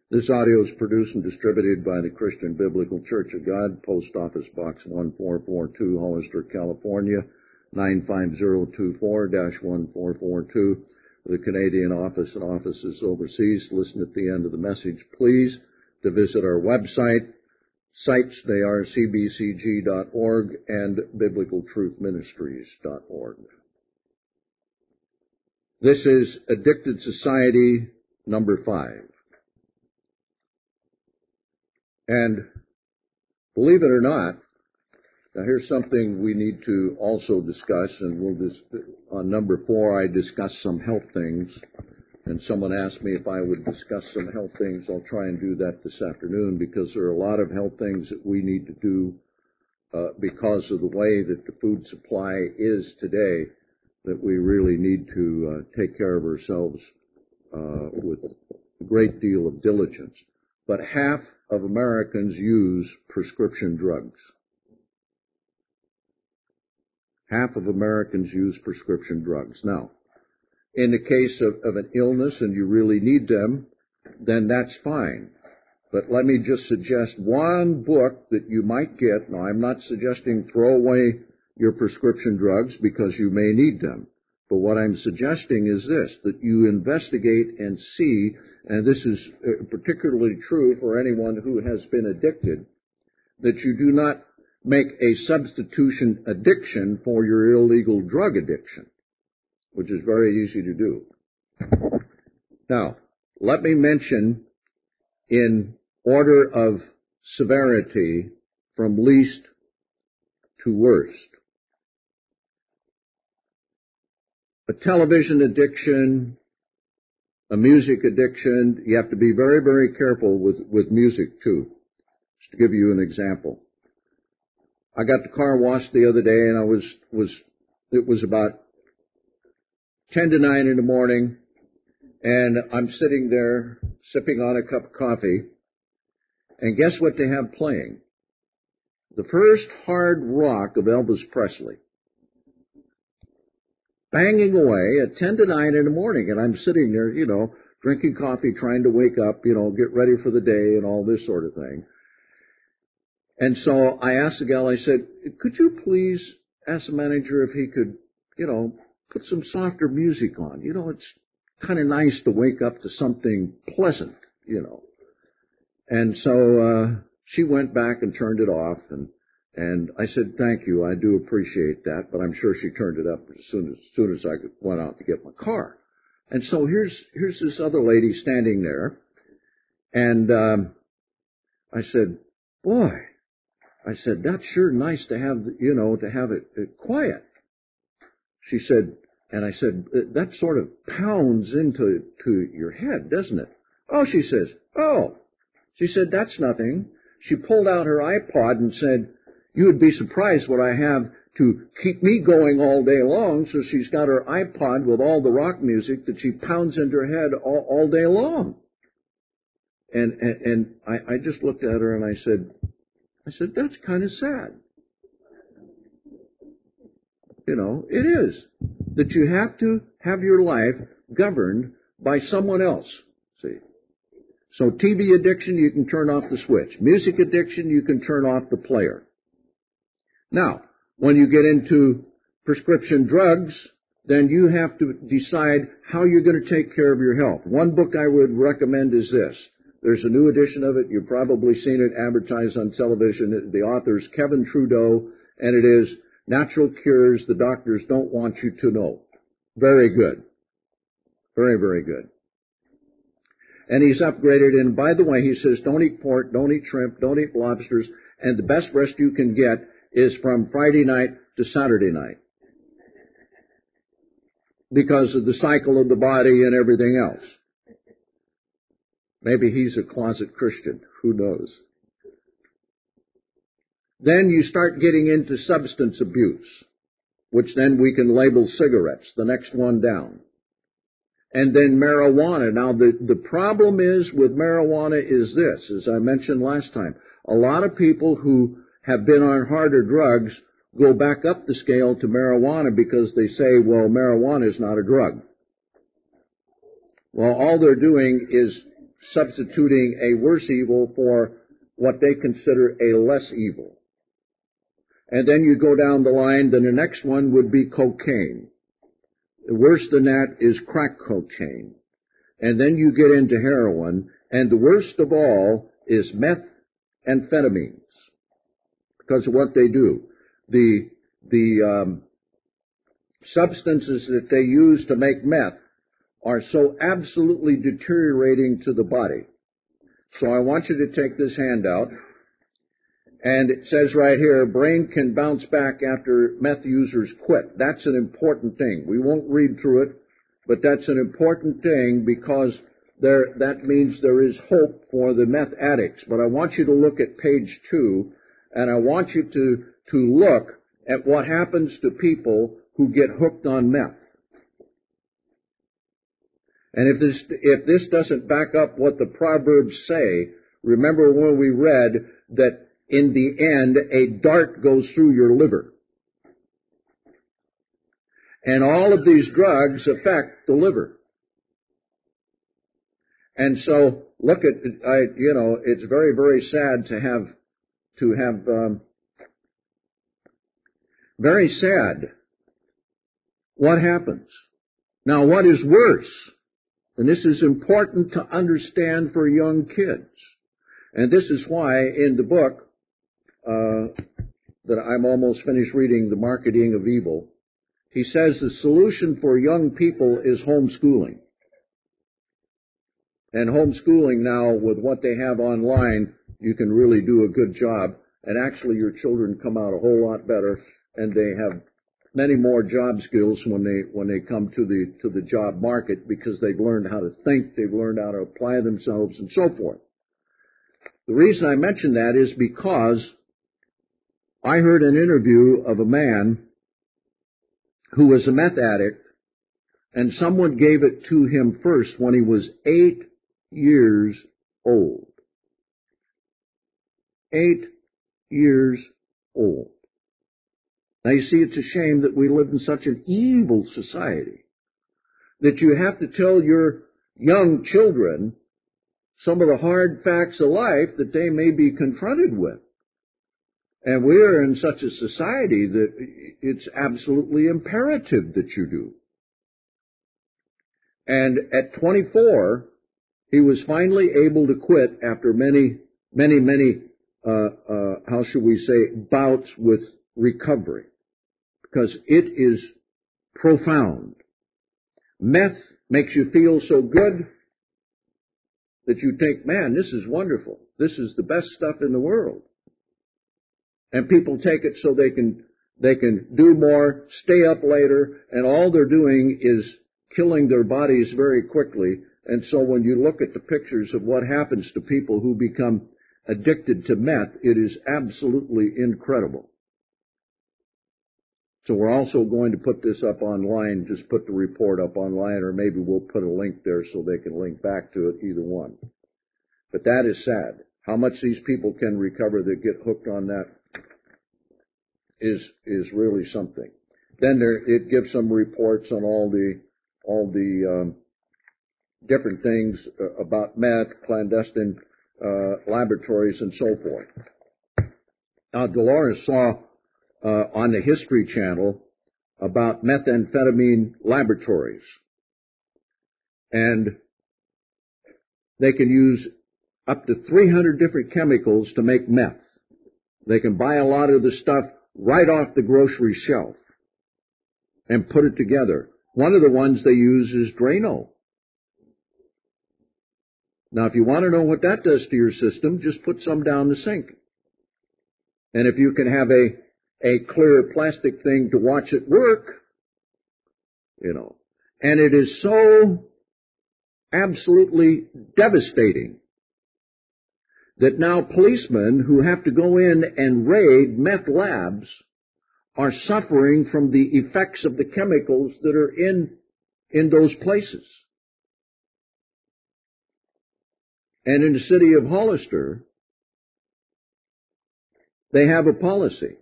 This audio is produced and distributed by the Christian Biblical Church of God, Post Office Box 1442, Hollister, California, 95024-1442. The Canadian office and offices overseas. Listen at the end of the message, please, to visit our website. Sites, they are cbcg.org and biblicaltruthministries.org. This is Addicted Society number 5. And believe it or not, now here's something we need to also discuss, and on number 4 I discussed some health things, and someone asked me if I would discuss some health things. I'll try and do that this afternoon, because there are a lot of health things that we need to do because of the way that the food supply is today, that we really need to take care of ourselves with a great deal of diligence. But half of Americans use prescription drugs. Half of Americans use prescription drugs. Now, in the case of an illness and you really need them, then that's fine. But let me just suggest one book that you might get. Now, I'm not suggesting throw away your prescription drugs because you may need them. But what I'm suggesting is this, that you investigate and see, and this is particularly true for anyone who has been addicted, that you do not make a substitution addiction for your illegal drug addiction, which is very easy to do. Now, let me mention in order of severity from least to worst. A television addiction, a music addiction. You have to be very, very careful with music too. Just to give you an example. I got the car washed the other day, and it was about 10 to 9 in the morning, and I'm sitting there sipping on a cup of coffee, and guess what they have playing? The first hard rock of Elvis Presley. Banging away at 10 to 9 in the morning, and I'm sitting there, drinking coffee, trying to wake up, get ready for the day and all this sort of thing. And so I asked the gal, I said, could you please ask the manager if he could, put some softer music on? It's kind of nice to wake up to something pleasant, And so she went back and turned it off, and I said, thank you, I do appreciate that, but I'm sure she turned it up as soon as I went out to get my car. And so here's this other lady standing there, and I said, boy, that's sure nice to have, to have it quiet. She said, and I said, that sort of pounds into your head, doesn't it? Oh, she says, oh. She said, that's nothing. She pulled out her iPod and said, you would be surprised what I have to keep me going all day long. So she's got her iPod with all the rock music that she pounds into her head all day long. And I just looked at her and I said, that's kind of sad. It is. That you have to have your life governed by someone else. See? So TV addiction, you can turn off the switch. Music addiction, you can turn off the player. Now, when you get into prescription drugs, then you have to decide how you're going to take care of your health. One book I would recommend is this. There's a new edition of it. You've probably seen it advertised on television. The author is Kevin Trudeau, and it is Natural Cures the Doctors Don't Want You to Know. Very good. Very, very good. And he's upgraded, and by the way, he says don't eat pork, don't eat shrimp, don't eat lobsters, and the best rest you can get is from Friday night to Saturday night because of the cycle of the body and everything else. Maybe he's a closet Christian. Who knows? Then you start getting into substance abuse, which then we can label cigarettes, the next one down. And then marijuana. Now, the problem is with marijuana is this, as I mentioned last time. A lot of people who have been on harder drugs go back up the scale to marijuana because they say, well, marijuana is not a drug. Well, all they're doing is substituting a worse evil for what they consider a less evil. And then you go down the line, then the next one would be cocaine. Worse than that is crack cocaine. And then you get into heroin, and the worst of all is methamphetamines, because of what they do. The substances that they use to make meth are so absolutely deteriorating to the body. So I want you to take this handout, and it says right here, brain can bounce back after meth users quit. That's an important thing. We won't read through it, but that's an important thing because that means there is hope for the meth addicts. But I want you to look at page 2, and I want you to look at what happens to people who get hooked on meth. And if this doesn't back up what the Proverbs say, remember when we read that in the end a dart goes through your liver. And all of these drugs affect the liver. And so, look at, it's very, very sad to have very sad. What happens? Now, what is worse? And this is important to understand for young kids. And this is why in the book that I'm almost finished reading, The Marketing of Evil, he says the solution for young people is homeschooling. And homeschooling now, with what they have online, you can really do a good job. And actually your children come out a whole lot better, and they have many more job skills when they come to the job market, because they've learned how to think, they've learned how to apply themselves, and so forth. The reason I mention that is because I heard an interview of a man who was a meth addict, and someone gave it to him first when he was 8 years old. 8 years old. Now you see, it's a shame that we live in such an evil society that you have to tell your young children some of the hard facts of life that they may be confronted with. And we're in such a society that it's absolutely imperative that you do. And at 24, he was finally able to quit after many, how should we say, bouts with recovery. Because it is profound. Meth makes you feel so good that you think, man, this is wonderful. This is the best stuff in the world. And people take it so they can do more, stay up later, and all they're doing is killing their bodies very quickly. And so when you look at the pictures of what happens to people who become addicted to meth, it is absolutely incredible. So we're also going to put this up online, just put the report up online, or maybe we'll put a link there so they can link back to it, either one. But that is sad. How much these people can recover that get hooked on that is really something. Then it gives some reports on all the different things about meth, clandestine laboratories, and so forth. Now, Dolores saw on the History Channel about methamphetamine laboratories. And they can use up to 300 different chemicals to make meth. They can buy a lot of the stuff right off the grocery shelf and put it together. One of the ones they use is Drano. Now, if you want to know what that does to your system, just put some down the sink. And if you can have a clear plastic thing to watch it work, and it is so absolutely devastating that now policemen who have to go in and raid meth labs are suffering from the effects of the chemicals that are in those places. And in the city of Hollister, they have a policy,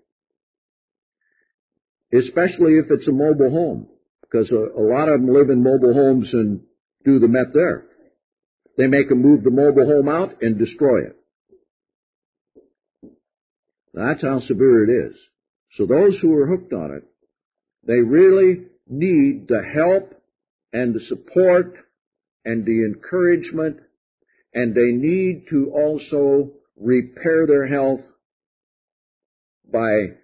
especially if it's a mobile home, because a lot of them live in mobile homes and do the meth there. they make them move the mobile home out and destroy it. That's how severe it is. So those who are hooked on it, they really need the help and the support and the encouragement, and they need to also repair their health by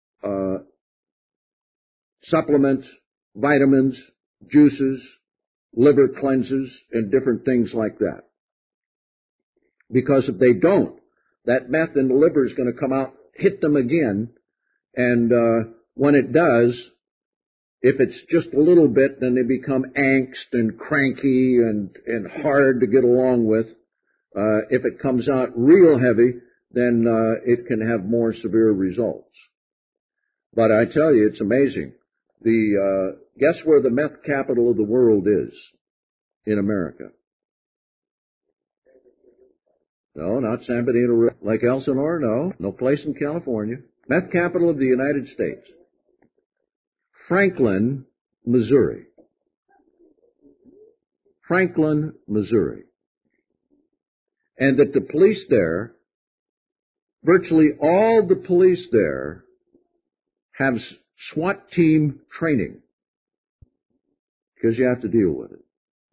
supplements, vitamins, juices, liver cleanses, and different things like that. Because if they don't, that meth in the liver is going to come out, hit them again, and when it does, if it's just a little bit, then they become angst and cranky and hard to get along with. If it comes out real heavy, then it can have more severe results. But I tell you, it's amazing. Guess where the meth capital of the world is in America? No, not San Benito, like Elsinore. No, no place in California. Meth capital of the United States. Franklin, Missouri. Franklin, Missouri. And that the police there, virtually all the police there, have SWAT team training because you have to deal with it.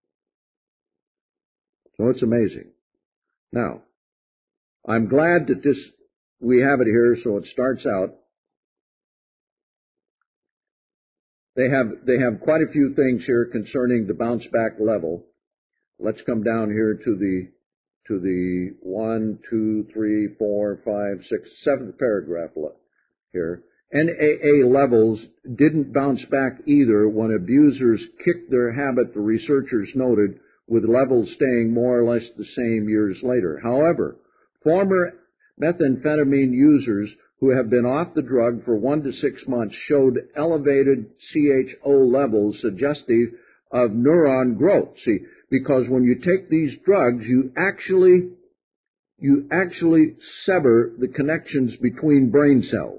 So it's amazing. Now, I'm glad that we have it here, so it starts out. They have quite a few things here concerning the bounce back level. Let's come down here to the 1, 2, 3, 4, 5, 6, 7th paragraph here. NAA levels didn't bounce back either when abusers kicked their habit, the researchers noted, with levels staying more or less the same years later. However, former methamphetamine users who have been off the drug for 1 to 6 months showed elevated CHO levels suggestive of neuron growth. See, because when you take these drugs, you actually sever the connections between brain cells.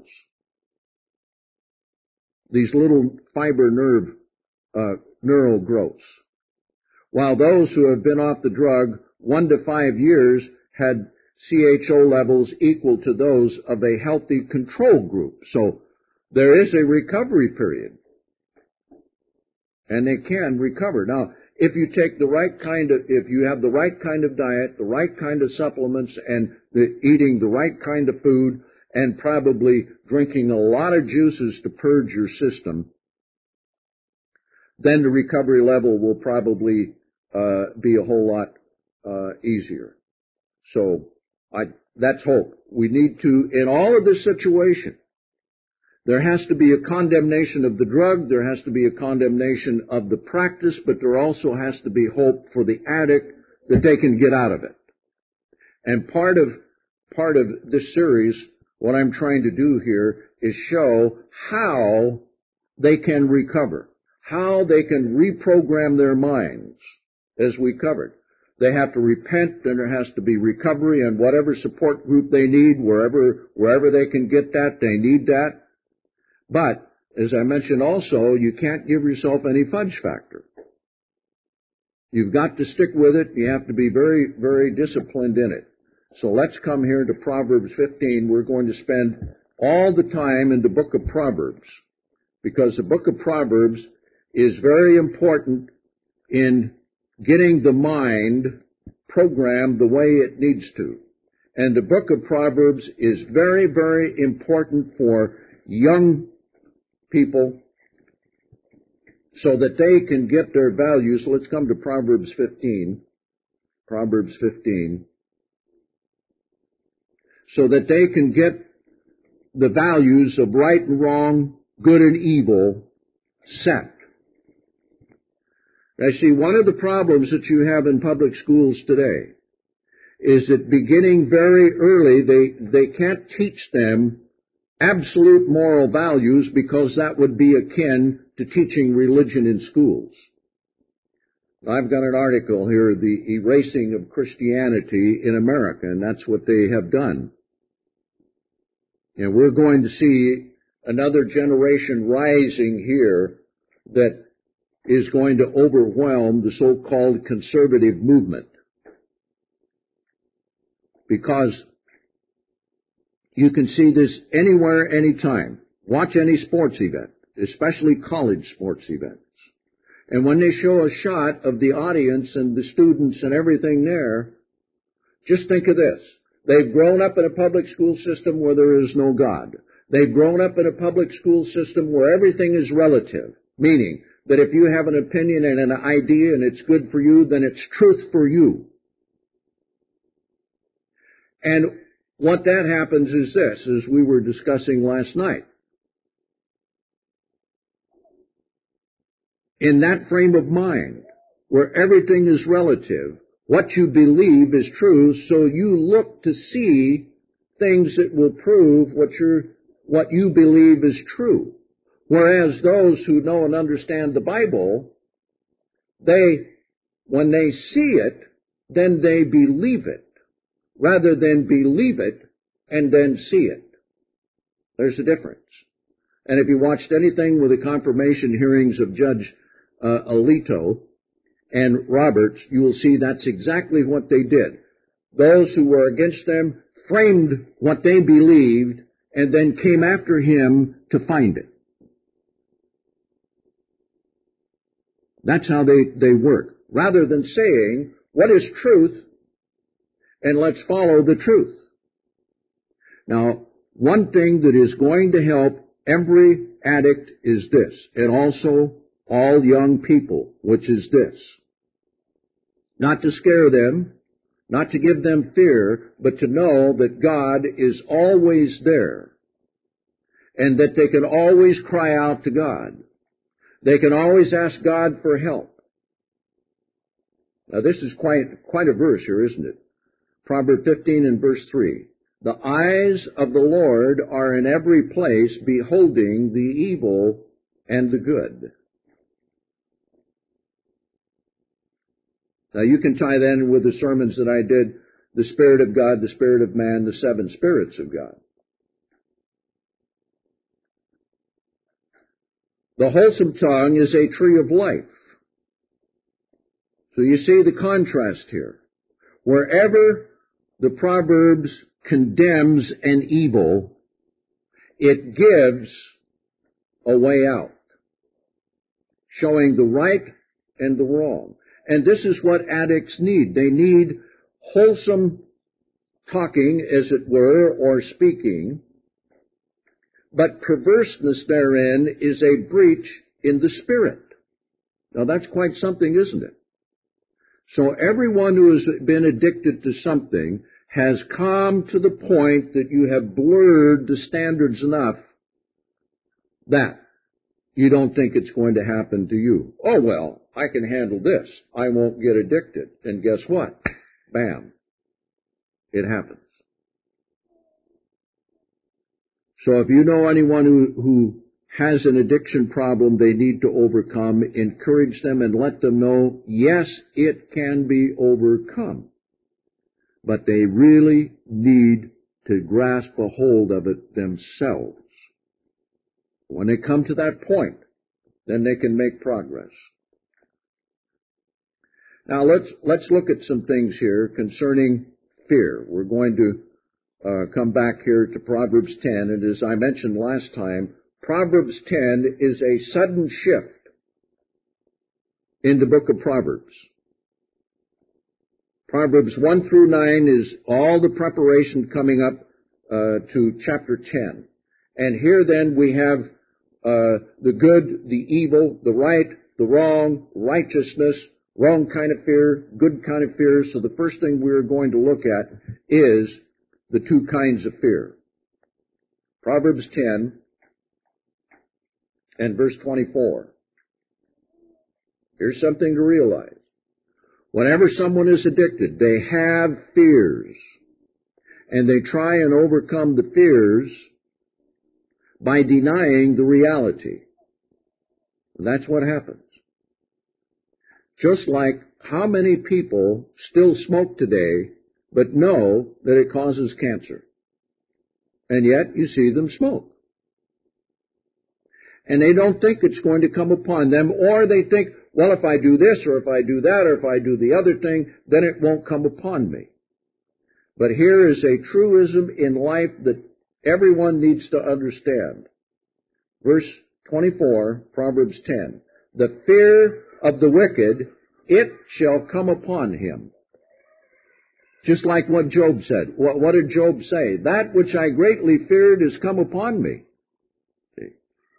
These little fiber neural growths. While those who have been off the drug 1 to 5 years had CHO levels equal to those of a healthy control group. So there is a recovery period. And they can recover. Now, if you take if you have the right kind of diet, the right kind of supplements, and eating the right kind of food, and probably drinking a lot of juices to purge your system, then the recovery level will probably be a whole lot easier. So that's hope. We need to, in all of this situation, there has to be a condemnation of the drug, there has to be a condemnation of the practice, but there also has to be hope for the addict that they can get out of it. And part of this series, what I'm trying to do here is show how they can recover, how they can reprogram their minds, as we covered. They have to repent, and there has to be recovery, and whatever support group they need, wherever they can get that, they need that. But, as I mentioned also, you can't give yourself any fudge factor. You've got to stick with it. You have to be very, very disciplined in it. So let's come here to Proverbs 15. We're going to spend all the time in the book of Proverbs, because the book of Proverbs is very important in getting the mind programmed the way it needs to. And the book of Proverbs is very, very important for young people so that they can get their values. So let's come to Proverbs 15. Proverbs 15. So that they can get the values of right and wrong, good and evil set. Now, see, one of the problems that you have in public schools today is that beginning very early, they can't teach them absolute moral values, because that would be akin to teaching religion in schools. I've got an article here, The Erasing of Christianity in America, and that's what they have done. And we're going to see another generation rising here that is going to overwhelm the so-called conservative movement. because you can see this anywhere, anytime. Watch any sports event, especially college sports events. And when they show a shot of the audience and the students and everything there, just think of this. They've grown up in a public school system where there is no God. They've grown up in a public school system where everything is relative, meaning that if you have an opinion and an idea and it's good for you, then it's truth for you. And what that happens is this, as we were discussing last night. In that frame of mind, where everything is relative, what you believe is true, so you look to see things that will prove what you believe is true. Whereas those who know and understand the Bible, when they see it, then they believe it, rather than believe it and then see it. There's a difference. And if you watched anything with the confirmation hearings of Judge Alito and Roberts, you will see that's exactly what they did. Those who were against them framed what they believed and then came after him to find it. That's how they work. Rather than saying, what is truth? And let's follow the truth. Now, one thing that is going to help every addict is this, and also all young people, which is this. Not to scare them, not to give them fear, but to know that God is always there, and that they can always cry out to God. They can always ask God for help. Now, this is quite a verse here, isn't it? Proverbs 15 and verse 3. The eyes of the Lord are in every place, beholding the evil and the good. Now, you can tie that in with the sermons that I did, the Spirit of God, the Spirit of man, the seven spirits of God. The wholesome tongue is a tree of life. So you see the contrast here. Wherever the Proverbs condemns an evil, it gives a way out, showing the right and the wrong. And this is what addicts need. They need wholesome talking, as it were, or speaking, but perverseness therein is a breach in the spirit. Now that's quite something, isn't it? So everyone who has been addicted to something has come to the point that you have blurred the standards enough that you don't think it's going to happen to you. Oh, well, I can handle this. I won't get addicted. And guess what? Bam. It happens. So if you know anyone who has an addiction problem they need to overcome, encourage them and let them know, yes, it can be overcome. But they really need to grasp a hold of it themselves. When they come to that point, then they can make progress. Now let's look at some things here concerning fear. We're going to come back here to Proverbs 10, and as I mentioned last time, Proverbs 10 is a sudden shift in the book of Proverbs. Proverbs 1 through 9 is all the preparation coming up to chapter 10. And here then we have the good, the evil, the right, the wrong, righteousness, wrong kind of fear, good kind of fear. So the first thing we're going to look at is the two kinds of fear. Proverbs 10 and verse 24. Here's something to realize. Whenever someone is addicted, they have fears. And they try and overcome the fears by denying the reality. And that's what happens. Just like how many people still smoke today, but know that it causes cancer. And yet you see them smoke. And they don't think it's going to come upon them, or they think, well, if I do this, or if I do that, or if I do the other thing, then it won't come upon me. But here is a truism in life that everyone needs to understand. Verse 24, Proverbs 10. The fear of the wicked, it shall come upon him. Just like what Job said. What did Job say? That which I greatly feared is come upon me. See?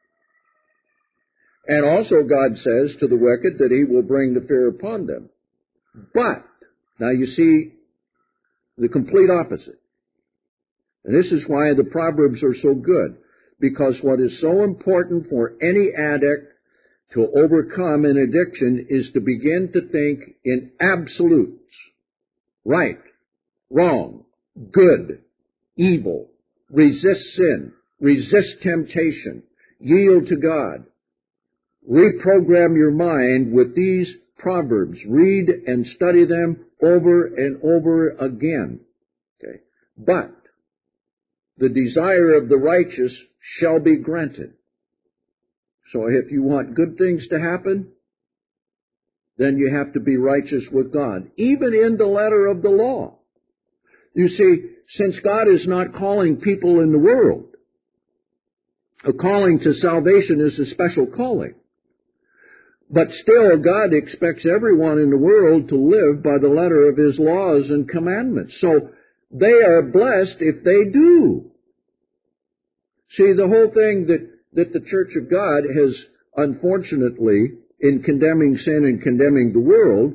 And also God says to the wicked that he will bring the fear upon them. But, now you see the complete opposite. And this is why the Proverbs are so good. Because what is so important for any addict to overcome an addiction is to begin to think in absolutes. Right, wrong, good, evil, resist sin, resist temptation, yield to God. Reprogram your mind with these Proverbs. Read and study them over and over again. Okay. But the desire of the righteous shall be granted. So if you want good things to happen, then you have to be righteous with God, even in the letter of the law. You see, since God is not calling people in the world, a calling to salvation is a special calling. But still, God expects everyone in the world to live by the letter of His laws and commandments. So they are blessed if they do. See, the whole thing that the Church of God has, unfortunately, in condemning sin and condemning the world,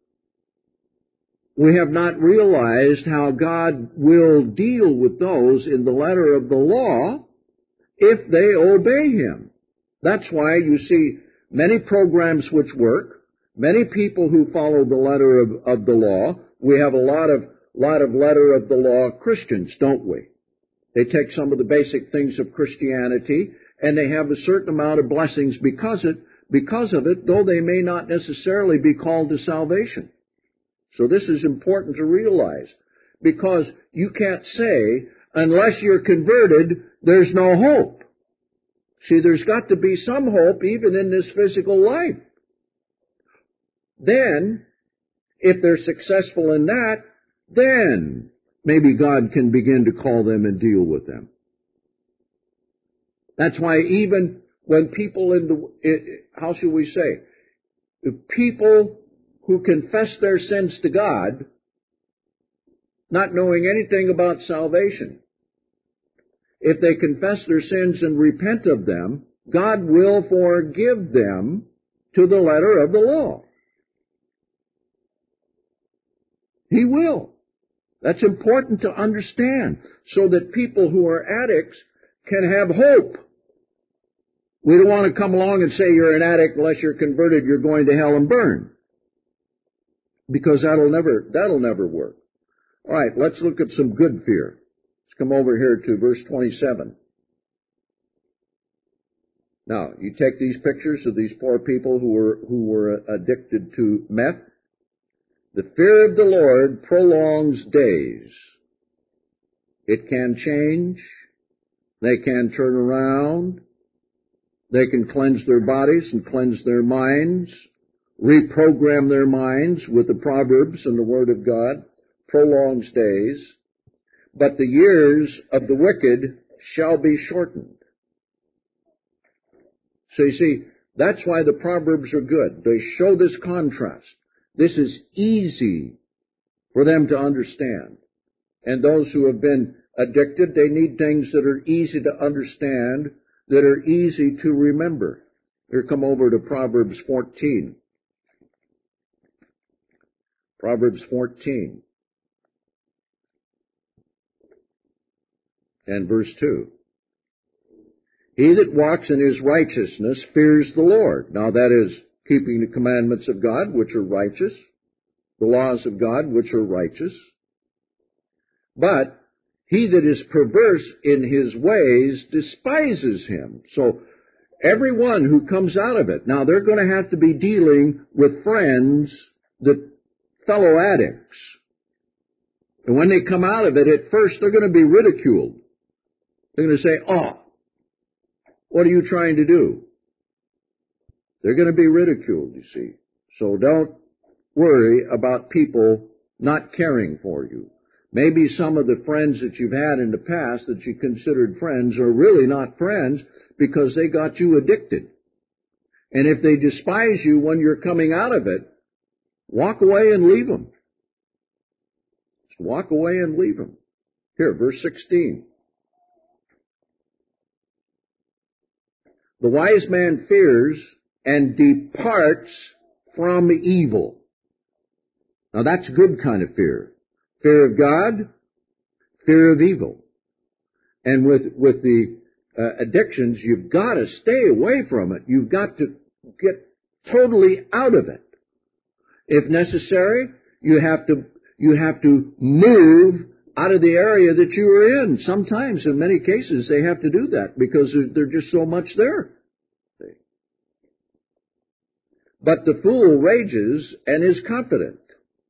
we have not realized how God will deal with those in the letter of the law if they obey Him. That's why you see many programs which work, many people who follow the letter of the law. We have a lot of letter of the law Christians, don't we? They take some of the basic things of Christianity and they have a certain amount of blessings because of it, though they may not necessarily be called to salvation. So this is important to realize, because you can't say, unless you're converted, there's no hope. See, there's got to be some hope even in this physical life. Then, if they're successful in that, then maybe God can begin to call them and deal with them. That's why even when people how shall we say, the people who confess their sins to God, not knowing anything about salvation, if they confess their sins and repent of them, God will forgive them to the letter of the law. He will. That's important to understand, so that people who are addicts can have hope. We don't want to come along and say you're an addict unless you're converted, you're going to hell and burn. Because that'll never work. All right, let's look at some good fear. Let's come over here to verse 27. Now, you take these pictures of these poor people who were addicted to meth. The fear of the Lord prolongs days. It can change. They can turn around. They can cleanse their bodies and cleanse their minds, reprogram their minds with the Proverbs and the Word of God. Prolongs days. But the years of the wicked shall be shortened. So you see, that's why the Proverbs are good. They show this contrast. This is easy for them to understand. And those who have been addicted, they need things that are easy to understand, that are easy to remember. Here, come over to Proverbs 14. Proverbs 14. And verse 2. He that walks in his righteousness fears the Lord. Now that is keeping the commandments of God, which are righteous, the laws of God, which are righteous. But he that is perverse in his ways despises him. So everyone who comes out of it, now they're going to have to be dealing with friends, the fellow addicts. And when they come out of it, at first they're going to be ridiculed. They're going to say, "Oh, what are you trying to do?" They're going to be ridiculed, you see. So don't worry about people not caring for you. Maybe some of the friends that you've had in the past that you considered friends are really not friends because they got you addicted. And if they despise you when you're coming out of it, walk away and leave them. Just walk away and leave them. Here, verse 16. The wise man fears and departs from evil. Now that's good kind of fear. Fear of God, fear of evil. And with the addictions, you've got to stay away from it. You've got to get totally out of it. If necessary, you have to move out of the area that you were in. Sometimes, in many cases, they have to do that because there's just so much there. But the fool rages and is confident.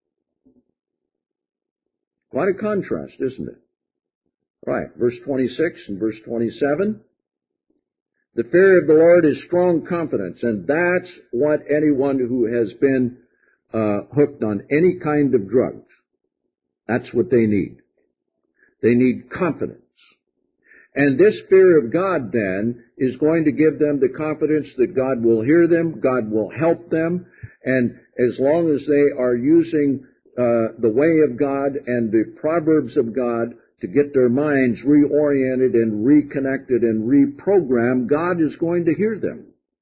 Quite a contrast, isn't it? Right, verse 26 and verse 27. The fear of the Lord is strong confidence, and that's what anyone who has been hooked on any kind of drugs, that's what they need. They need confidence. And this fear of God, then, is going to give them the confidence that God will hear them, God will help them, and as long as they are using the way of God and the proverbs of God to get their minds reoriented and reconnected and reprogrammed, God is going to hear them.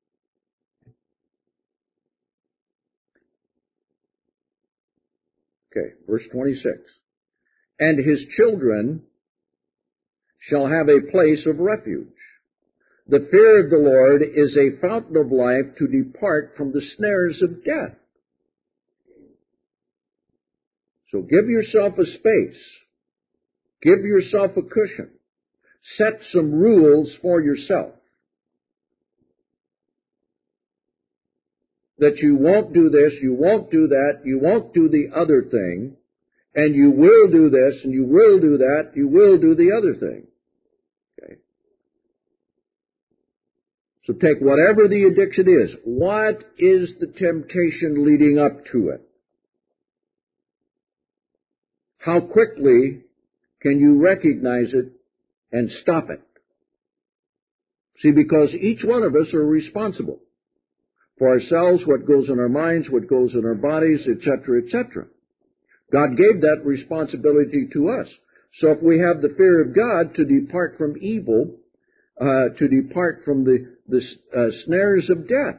Okay, verse 26. And his children shall have a place of refuge. The fear of the Lord is a fountain of life to depart from the snares of death. So give yourself a space. Give yourself a cushion. Set some rules for yourself. That you won't do this, you won't do that, you won't do the other thing, and you will do this, and you will do that, you will do the other thing. Okay? So take whatever the addiction is. What is the temptation leading up to it? How quickly can you recognize it and stop it? See, because each one of us are responsible for ourselves, what goes in our minds, what goes in our bodies, etc., etc. God gave that responsibility to us. So if we have the fear of God to depart from evil, to depart from the snares of death.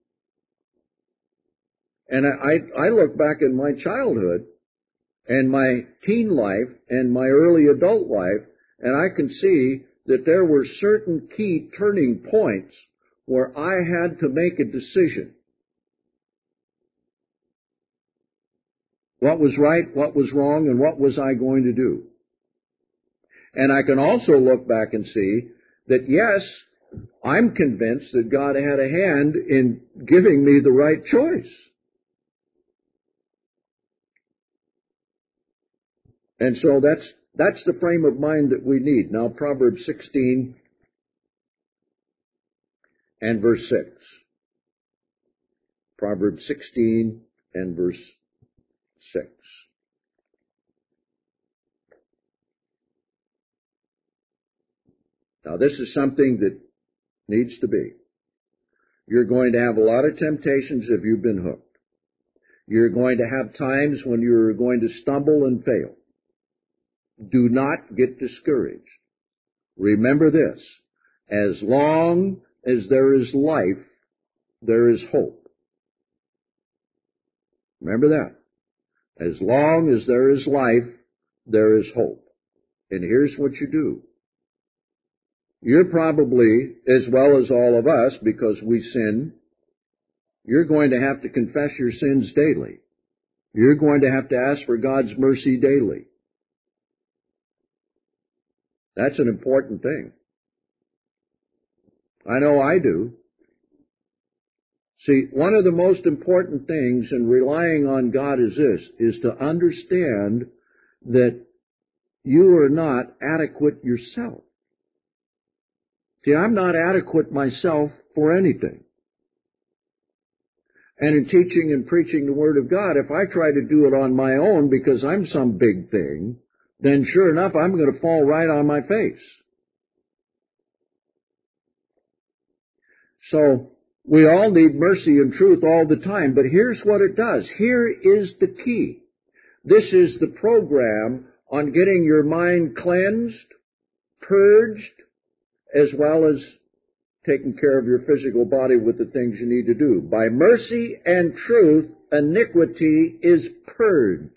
And I look back in my childhood and my teen life and my early adult life, and I can see that there were certain key turning points where I had to make a decision. What was right, what was wrong, and what was I going to do? And I can also look back and see that, yes, I'm convinced that God had a hand in giving me the right choice. And so that's the frame of mind that we need. Now, Proverbs 16 and verse 6. Proverbs 16 and verse 6. Now, this is something that needs to be. You're going to have a lot of temptations if you've been hooked. You're going to have times when you're going to stumble and fail. Do not get discouraged. Remember this. As long as there is life, there is hope. Remember that. As long as there is life, there is hope. And here's what you do. You're probably, as well as all of us, because we sin, you're going to have to confess your sins daily. You're going to have to ask for God's mercy daily. That's an important thing. I know I do. See, one of the most important things in relying on God is this, is to understand that you are not adequate yourself. See, I'm not adequate myself for anything. And in teaching and preaching the Word of God, if I try to do it on my own because I'm some big thing, then sure enough, I'm going to fall right on my face. So we all need mercy and truth all the time, but here's what it does. Here is the key. This is the program on getting your mind cleansed, purged, as well as taking care of your physical body with the things you need to do. By mercy and truth, iniquity is purged.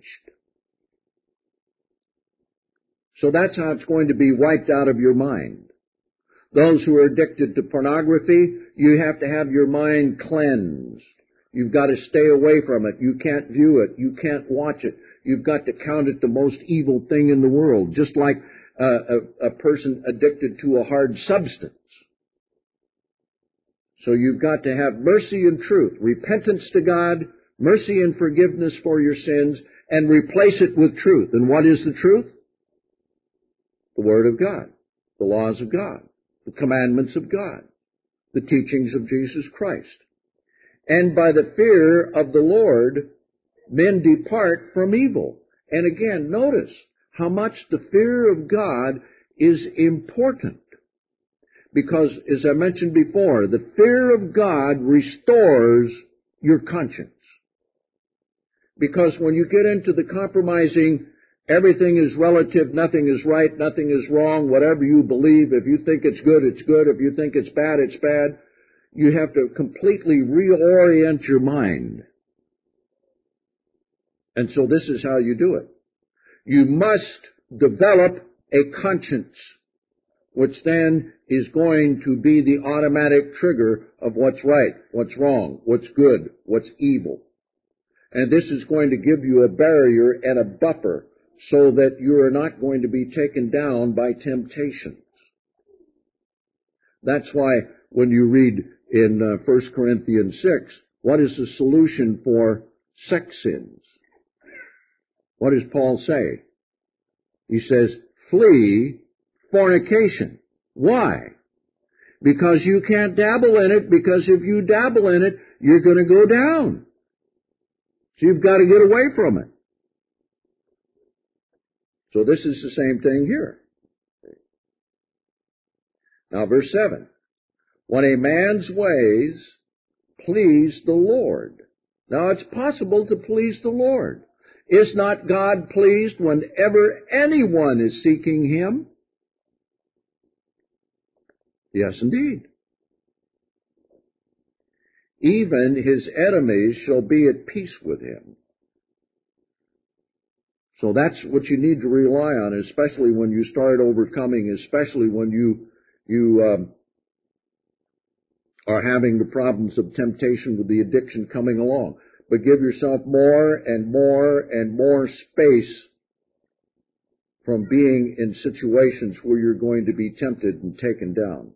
So that's how it's going to be wiped out of your mind. Those who are addicted to pornography, you have to have your mind cleansed. You've got to stay away from it. You can't view it. You can't watch it. You've got to count it the most evil thing in the world, just like a person addicted to a hard substance. So you've got to have mercy and truth, repentance to God, mercy and forgiveness for your sins, and replace it with truth. And what is the truth? The Word of God, the laws of God, the commandments of God, the teachings of Jesus Christ. And by the fear of the Lord, men depart from evil. And again, notice how much the fear of God is important. Because, as I mentioned before, the fear of God restores your conscience. Because when you get into the compromising, everything is relative, nothing is right, nothing is wrong, whatever you believe, if you think it's good, it's good, if you think it's bad, it's bad, you have to completely reorient your mind. And so this is how you do it. You must develop a conscience, which then is going to be the automatic trigger of what's right, what's wrong, what's good, what's evil. And this is going to give you a barrier and a buffer so that you are not going to be taken down by temptations. That's why when you read in 1 Corinthians 6, what is the solution for sex sins? What does Paul say? He says, flee fornication. Why? Because you can't dabble in it, because if you dabble in it, you're going to go down. So you've got to get away from it. So this is the same thing here. Now verse 7. When a man's ways please the Lord. Now it's possible to please the Lord. Is not God pleased whenever anyone is seeking Him? Yes, indeed. Even his enemies shall be at peace with him. So that's what you need to rely on, especially when you start overcoming, especially when you are having the problems of temptation with the addiction coming along. But give yourself more and more and more space from being in situations where you're going to be tempted and taken down.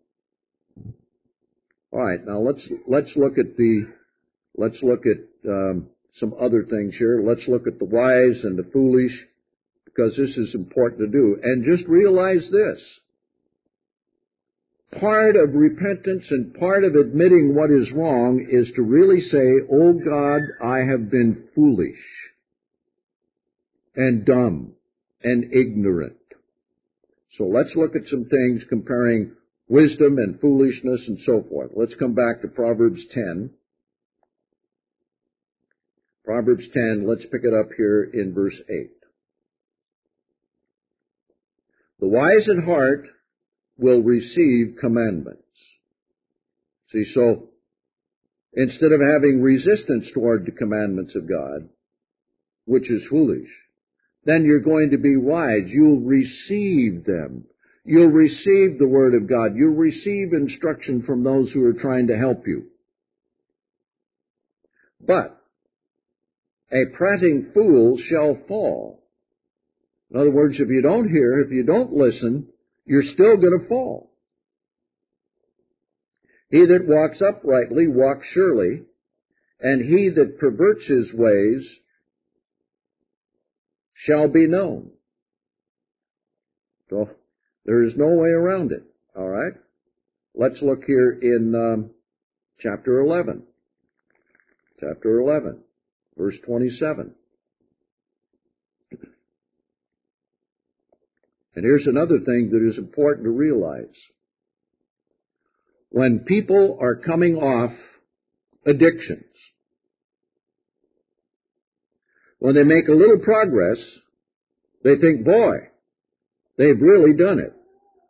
All right, now let's look at some other things here. Let's look at the wise and the foolish, because this is important to do. And just realize this. Part of repentance and part of admitting what is wrong is to really say, oh God, I have been foolish and dumb and ignorant. So let's look at some things comparing wisdom and foolishness and so forth. Let's come back to Proverbs 10. Proverbs 10, let's pick it up here in verse 8. The wise in heart will receive commandments. See, so instead of having resistance toward the commandments of God, which is foolish, then you're going to be wise. You'll receive them. You'll receive the Word of God. You'll receive instruction from those who are trying to help you. But a prating fool shall fall. In other words, if you don't hear, if you don't listen, you're still going to fall. He that walks uprightly walks surely, and he that perverts his ways shall be known. So there is no way around it. All right? Let's look here in chapter 11. Chapter 11, verse 27. And here's another thing that is important to realize. When people are coming off addictions, when they make a little progress, they think, boy, they've really done it.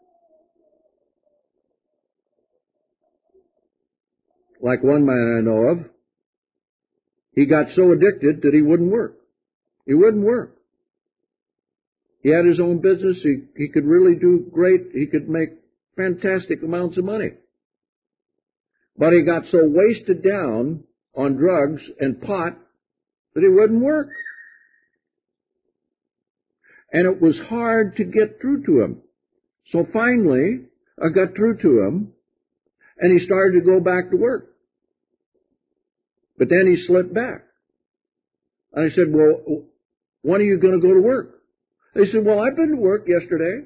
Like one man I know of, he got so addicted that he wouldn't work. He wouldn't work. He had his own business. He could really do great. He could make fantastic amounts of money. But he got so wasted down on drugs and pot that he wouldn't work. And it was hard to get through to him. So finally, I got through to him, and he started to go back to work. But then he slipped back. And I said, well, when are you going to go to work? He said, well, I've been to work yesterday.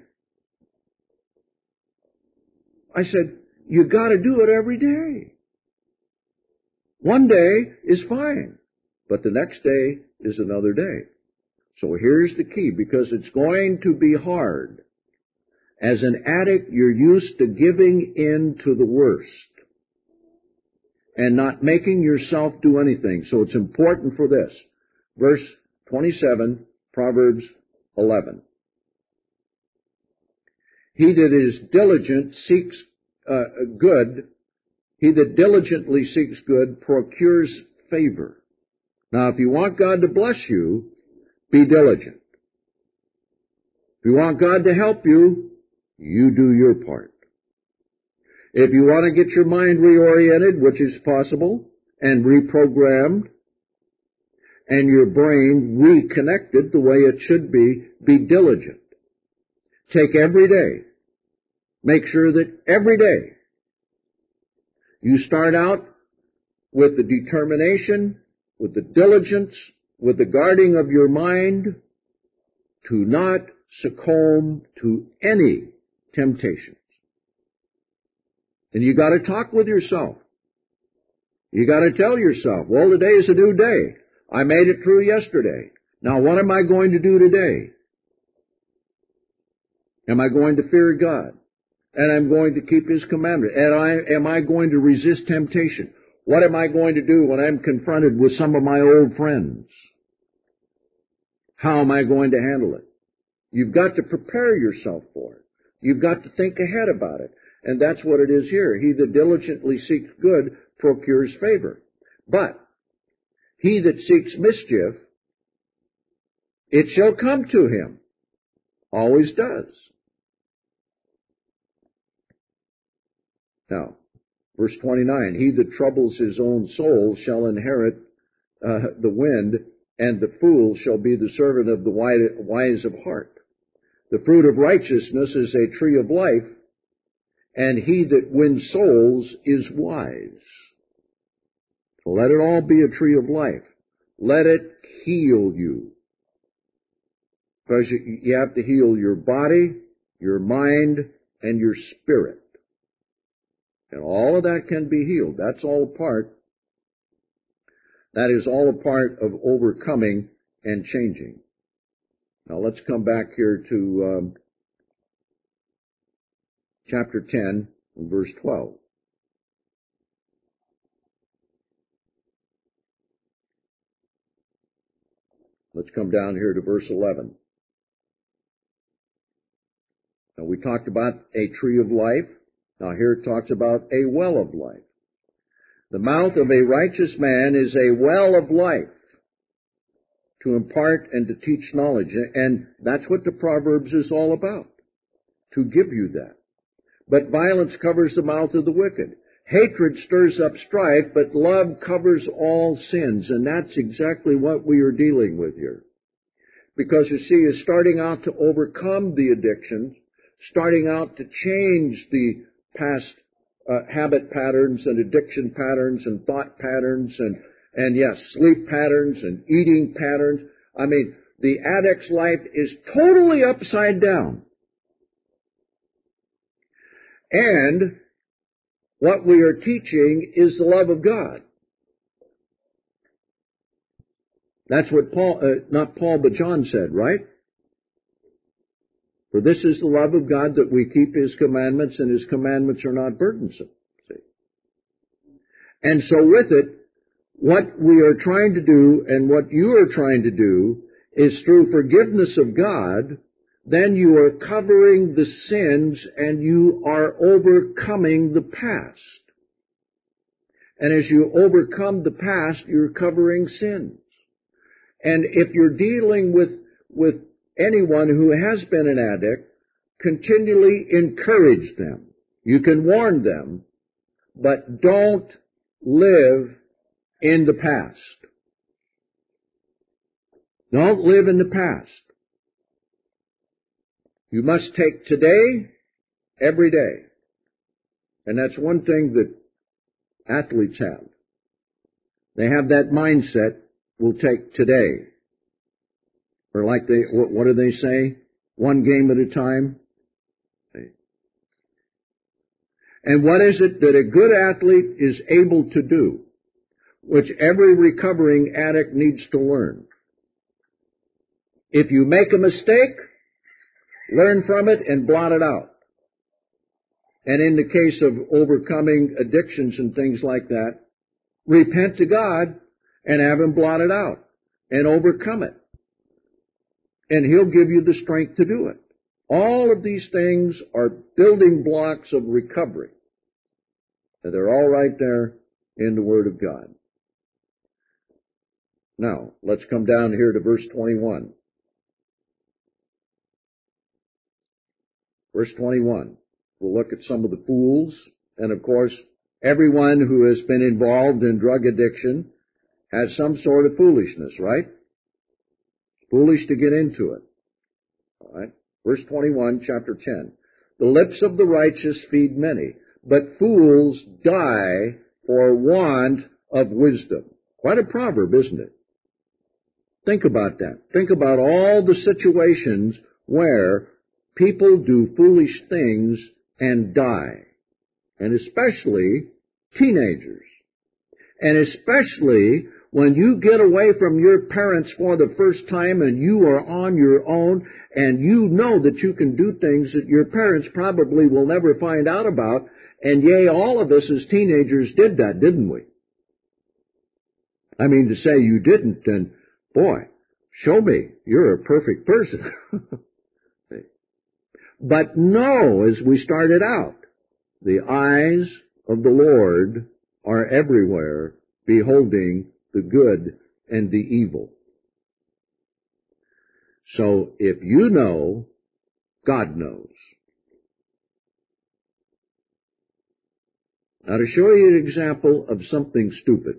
I said, you got to do it every day. One day is fine, but the next day is another day. So here's the key, because it's going to be hard. As an addict, you're used to giving in to the worst and not making yourself do anything. So it's important for this. Verse 27, Proverbs 11. He that is diligent seeks good. He that diligently seeks good procures favor. Now, if you want God to bless you, be diligent. If you want God to help you, you do your part. If you want to get your mind reoriented, which is possible, and reprogrammed, and your brain reconnected the way it should be diligent. Take every day. Make sure that every day you start out with the determination, with the diligence, with the guarding of your mind to not succumb to any temptations. And you got to talk with yourself. You got to tell yourself, well, today is a new day. I made it through yesterday. Now, what am I going to do today? Am I going to fear God? And I'm going to keep His commandment. And am I going to resist temptation? What am I going to do when I'm confronted with some of my old friends? How am I going to handle it? You've got to prepare yourself for it. You've got to think ahead about it. And that's what it is here. He that diligently seeks good procures favor. But he that seeks mischief, it shall come to him. Always does. Now, verse 29, he that troubles his own soul shall inherit the wind, and the fool shall be the servant of the wise of heart. The fruit of righteousness is a tree of life, and he that wins souls is wise. So let it all be a tree of life. Let it heal you. Because you have to heal your body, your mind, and your spirit. And all of that can be healed. That's all a part. That is all a part of overcoming and changing. Now let's come back here to chapter 10 and verse 12. Let's come down here to verse 11. Now we talked about a tree of life. Now here it talks about a well of life. The mouth of a righteous man is a well of life to impart and to teach knowledge. And that's what the Proverbs is all about, to give you that. But violence covers the mouth of the wicked. Hatred stirs up strife, but love covers all sins. And that's exactly what we are dealing with here. Because you see, is starting out to overcome the addictions, starting out to change the past habit patterns and addiction patterns and thought patterns and yes, sleep patterns and eating patterns. I mean, the addict's life is totally upside down. And what we are teaching is the love of God. That's what Paul, not Paul, but John said, right? For this is the love of God, that we keep His commandments, and His commandments are not burdensome. See? And so with it, what we are trying to do, and what you are trying to do, is through forgiveness of God, then you are covering the sins and you are overcoming the past. And as you overcome the past, you're covering sins. And if you're dealing with anyone who has been an addict, continually encourage them. You can warn them, but don't live in the past. Don't live in the past. You must take today, every day. And that's one thing that athletes have. They have that mindset, we'll take today. Or like what do they say? One game at a time. And what is it that a good athlete is able to do, which every recovering addict needs to learn? If you make a mistake, learn from it and blot it out. And in the case of overcoming addictions and things like that, repent to God and have Him blot it out and overcome it. And He'll give you the strength to do it. All of these things are building blocks of recovery. And they're all right there in the Word of God. Now, let's come down here to verse 21. Verse 21. We'll look at some of the fools. And of course, everyone who has been involved in drug addiction has some sort of foolishness, right? Foolish to get into it. All right. Verse 21, chapter 10. The lips of the righteous feed many, but fools die for want of wisdom. Quite a proverb, isn't it? Think about that. Think about all the situations where people do foolish things and die. And especially teenagers. And especially when you get away from your parents for the first time and you are on your own and you know that you can do things that your parents probably will never find out about. And yea, all of us as teenagers did that, didn't we? I mean, to say you didn't, then, boy, show me you're a perfect person. But no, as we started out, the eyes of the Lord are everywhere, beholding the good and the evil. So if you know, God knows. Now to show you an example of something stupid.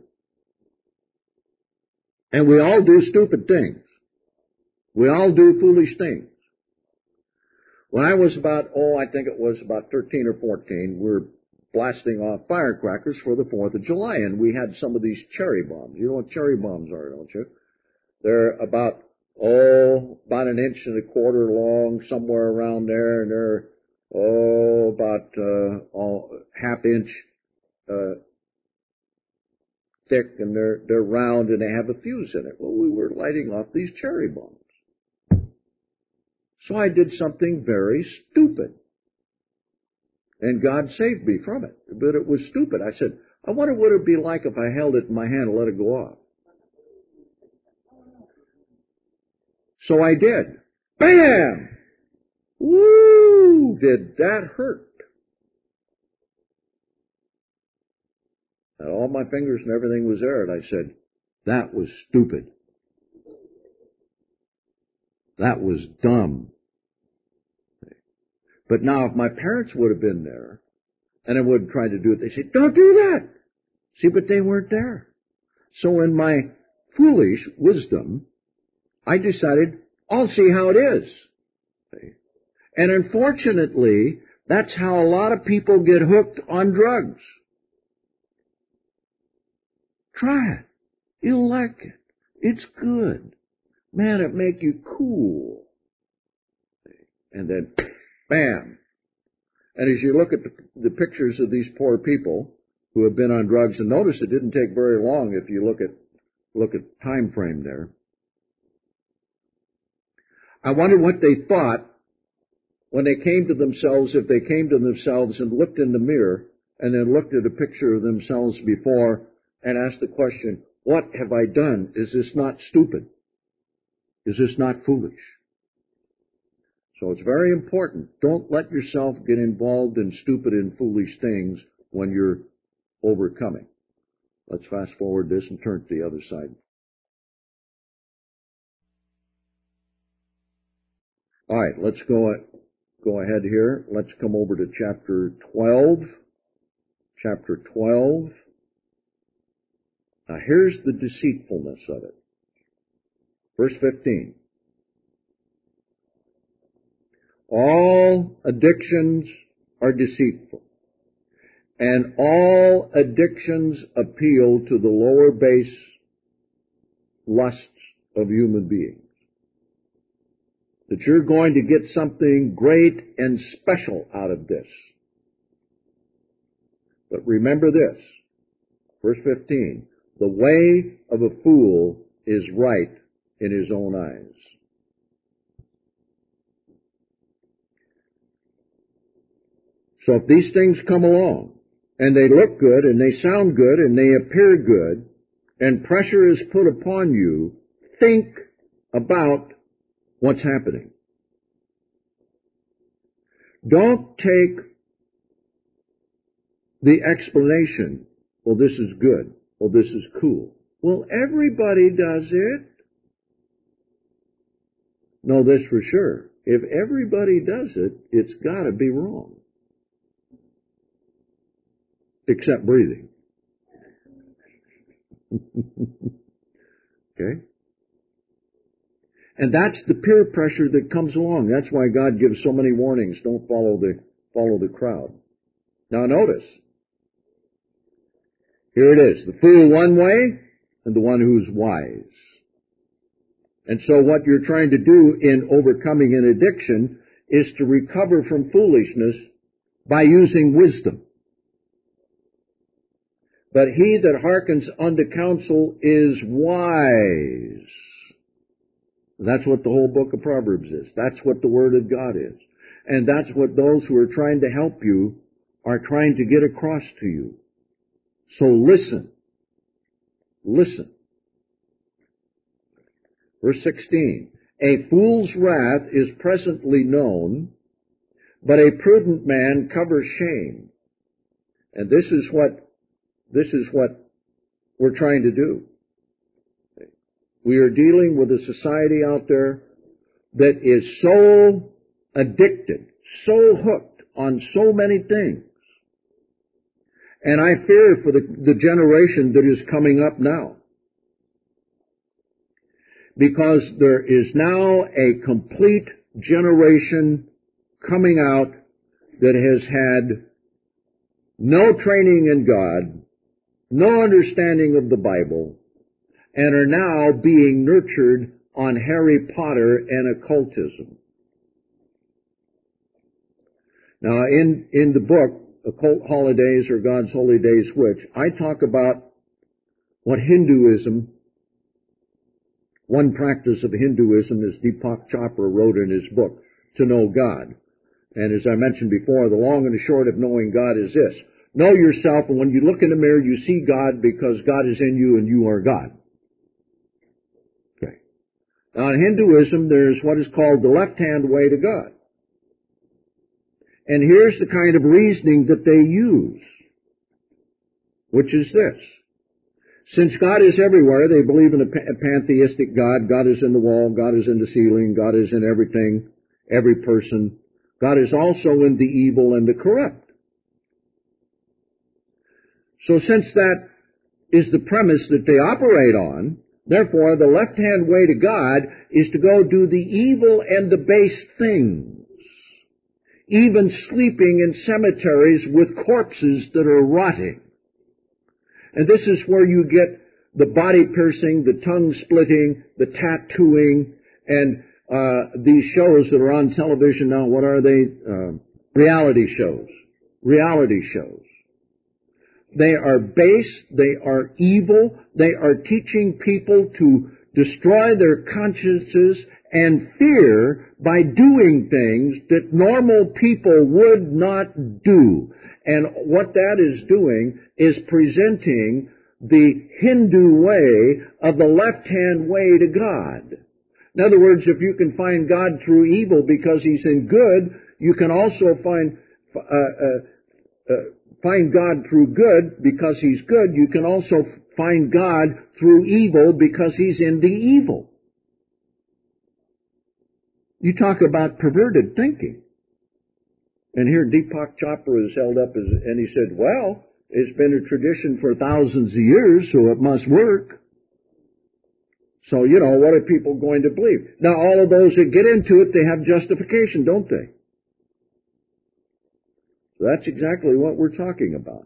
And we all do stupid things. We all do foolish things. When I was about, I think it was about 13 or 14, we were blasting off firecrackers for the 4th of July, and we had some of these cherry bombs. You know what cherry bombs are, don't you? They're about an inch and a quarter long, somewhere around there, and they're, about half inch thick, and they're round, and they have a fuse in it. Well, we were lighting off these cherry bombs. So I did something very stupid. And God saved me from it. But it was stupid. I said, I wonder what it would be like if I held it in my hand and let it go off. So I did. Bam! Woo! Did that hurt? And all my fingers and everything was there. And I said, that was stupid. That was dumb. But now if my parents would have been there, and I would have tried to do it, they said, don't do that. See, but they weren't there. So in my foolish wisdom, I decided, I'll see how it is. And unfortunately, that's how a lot of people get hooked on drugs. Try it. You'll like it. It's good. Man, it make you cool. And then, bam. And as you look at the pictures of these poor people who have been on drugs, and notice it didn't take very long if you look at time frame there. I wonder what they thought when they came to themselves, if they came to themselves and looked in the mirror and then looked at a picture of themselves before and asked the question, what have I done? Is this not stupid? Is this not foolish? So it's very important. Don't let yourself get involved in stupid and foolish things when you're overcoming. Let's fast forward this and turn to the other side. All right, let's go ahead here. Let's come over to chapter 12. Chapter 12. Now here's the deceitfulness of it. Verse 15. All addictions are deceitful, and all addictions appeal to the lower base lusts of human beings. That you're going to get something great and special out of this. But remember this, verse 15, the way of a fool is right in his own eyes. So if these things come along, and they look good, and they sound good, and they appear good, and pressure is put upon you, think about what's happening. Don't take the explanation, well, this is good, well, this is cool. Well, everybody does it. Know this for sure. If everybody does it, it's got to be wrong. Except breathing. Okay? And that's the peer pressure that comes along. That's why God gives so many warnings. Don't follow the crowd. Now notice. Here it is. The fool one way and the one who's wise. And so what you're trying to do in overcoming an addiction is to recover from foolishness by using wisdom. But he that hearkens unto counsel is wise. That's what the whole book of Proverbs is. That's what the Word of God is. And that's what those who are trying to help you are trying to get across to you. So listen. Listen. Verse 16. A fool's wrath is presently known, but a prudent man covers shame. And this is what we're trying to do. We are dealing with a society out there that is so addicted, so hooked on so many things. And I fear for the generation that is coming up now. Because there is now a complete generation coming out that has had no training in God, no understanding of the Bible, and are now being nurtured on Harry Potter and occultism. Now, in the book, Occult Holidays or God's Holy Days Which, I talk about what Hinduism, one practice of Hinduism, as Deepak Chopra wrote in his book, To Know God. And as I mentioned before, the long and the short of knowing God is this. Know yourself, and when you look in the mirror, you see God because God is in you and you are God. Okay. Now, in Hinduism, there's what is called the left-hand way to God. And here's the kind of reasoning that they use, which is this. Since God is everywhere, they believe in a pantheistic God. God is in the wall, God is in the ceiling, God is in everything, every person. God is also in the evil and the corrupt. So since that is the premise that they operate on, therefore the left-hand way to God is to go do the evil and the base things. Even sleeping in cemeteries with corpses that are rotting. And this is where you get the body piercing, the tongue splitting, the tattooing, and these shows that are on television now. What are they? Reality shows. Reality shows. They are base, they are evil, they are teaching people to destroy their consciences and fear by doing things that normal people would not do. And what that is doing is presenting the Hindu way of the left-hand way to God. In other words, if you can find God through evil because He's in good, you can also find God through good because He's good. You can also find God through evil because He's in the evil. You talk about perverted thinking. And here Deepak Chopra is held up and he said, well, it's been a tradition for thousands of years, so it must work. So, what are people going to believe? Now, all of those that get into it, they have justification, don't they? So that's exactly what we're talking about.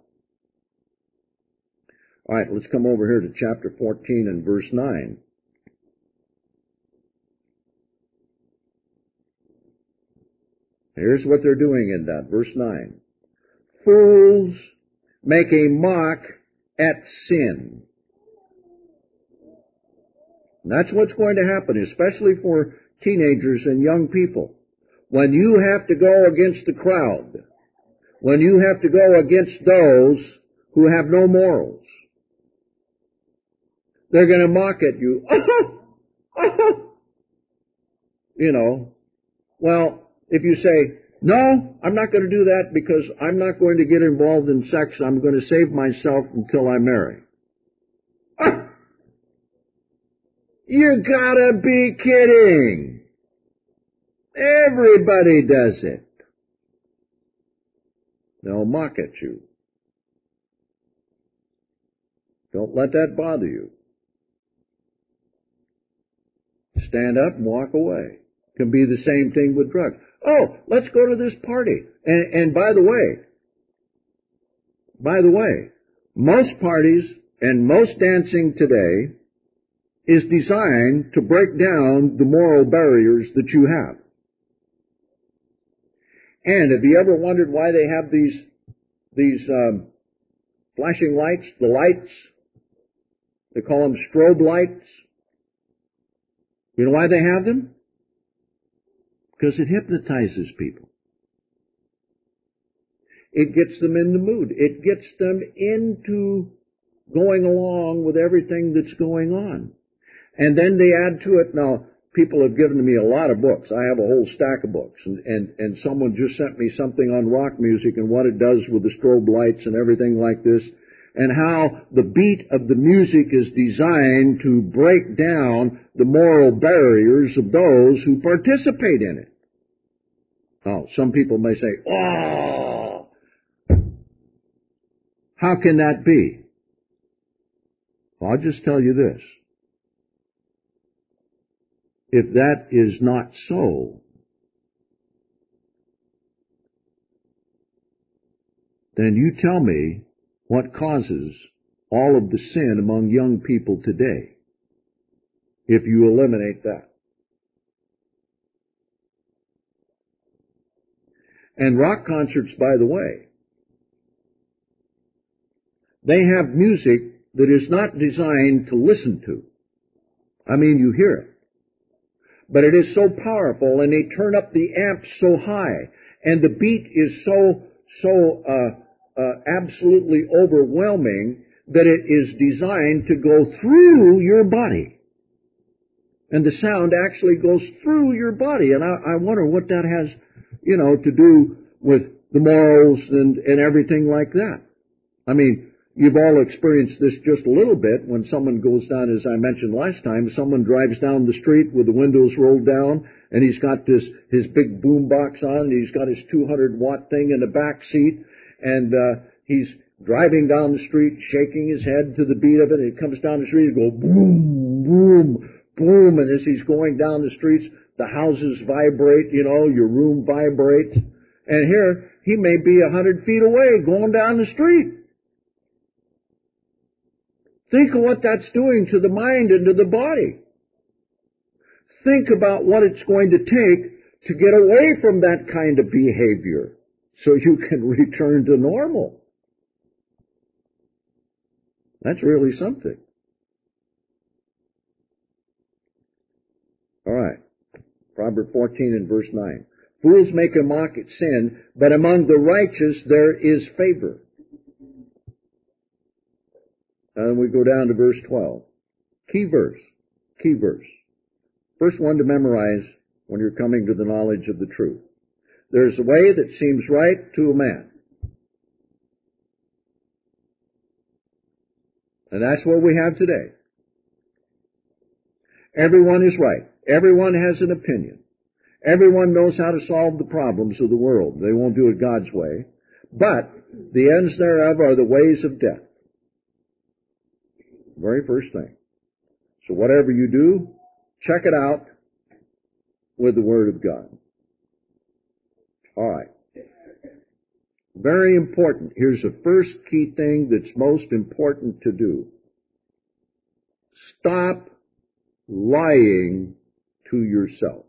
All right, let's come over here to chapter 14 and verse 9. Here's what they're doing in that, verse 9. Fools make a mock at sin. And that's what's going to happen, especially for teenagers and young people. When you have to go against the crowd, when you have to go against those who have no morals, they're going to mock at you. Well, if you say, no, I'm not going to do that because I'm not going to get involved in sex. I'm going to save myself until I marry. You gotta be kidding. Everybody does it. They'll mock at you. Don't let that bother you. Stand up and walk away. Can be the same thing with drugs. Oh, let's go to this party. And by the way, most parties and most dancing today is designed to break down the moral barriers that you have. And have you ever wondered why they have these flashing lights, the lights? They call them strobe lights. You know why they have them? Because it hypnotizes people. It gets them in the mood. It gets them into going along with everything that's going on. And then they add to it. Now, people have given me a lot of books. I have a whole stack of books. And someone just sent me something on rock music and what it does with the strobe lights and everything like this, and how the beat of the music is designed to break down the moral barriers of those who participate in it. Now, some people may say, oh, how can that be? Well, I'll just tell you this. If that is not so, then you tell me what causes all of the sin among young people today, if you eliminate that. And rock concerts, by the way, they have music that is not designed to listen to. I mean, you hear it. But it is so powerful, and they turn up the amps so high, and the beat is so absolutely overwhelming that it is designed to go through your body. And the sound actually goes through your body. And I wonder what that has, to do with the morals and everything like that. I mean, you've all experienced this just a little bit when someone goes down, as I mentioned last time, someone drives down the street with the windows rolled down, and he's got his big boom box on, and he's got his 200-watt thing in the back seat, and he's driving down the street, shaking his head to the beat of it, and he comes down the street and go boom, boom, boom, and as he's going down the streets, the houses vibrate, your room vibrates, and here, he may be 100 feet away going down the street. Think of what that's doing to the mind and to the body. Think about what it's going to take to get away from that kind of behavior so you can return to normal. That's really something. All right. Proverbs 14 and verse 9. Fools make a mock at sin, but among the righteous there is favor. And we go down to verse 12. Key verse. Key verse. First one to memorize when you're coming to the knowledge of the truth. There's a way that seems right to a man. And that's what we have today. Everyone is right. Everyone has an opinion. Everyone knows how to solve the problems of the world. They won't do it God's way. But the ends thereof are the ways of death. Very first thing. So whatever you do, check it out with the Word of God. All right. Very important. Here's the first key thing that's most important to do. Stop lying to yourself.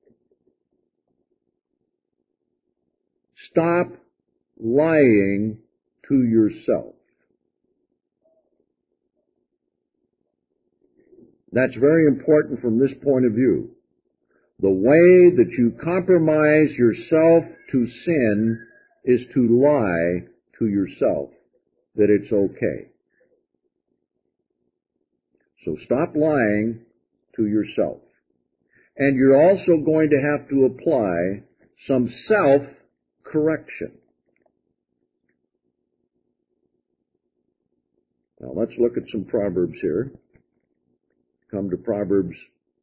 Stop lying to yourself. That's very important from this point of view. The way that you compromise yourself to sin is to lie to yourself that it's okay. So stop lying to yourself. And you're also going to have to apply some self-correction. Now let's look at some Proverbs here. Come to Proverbs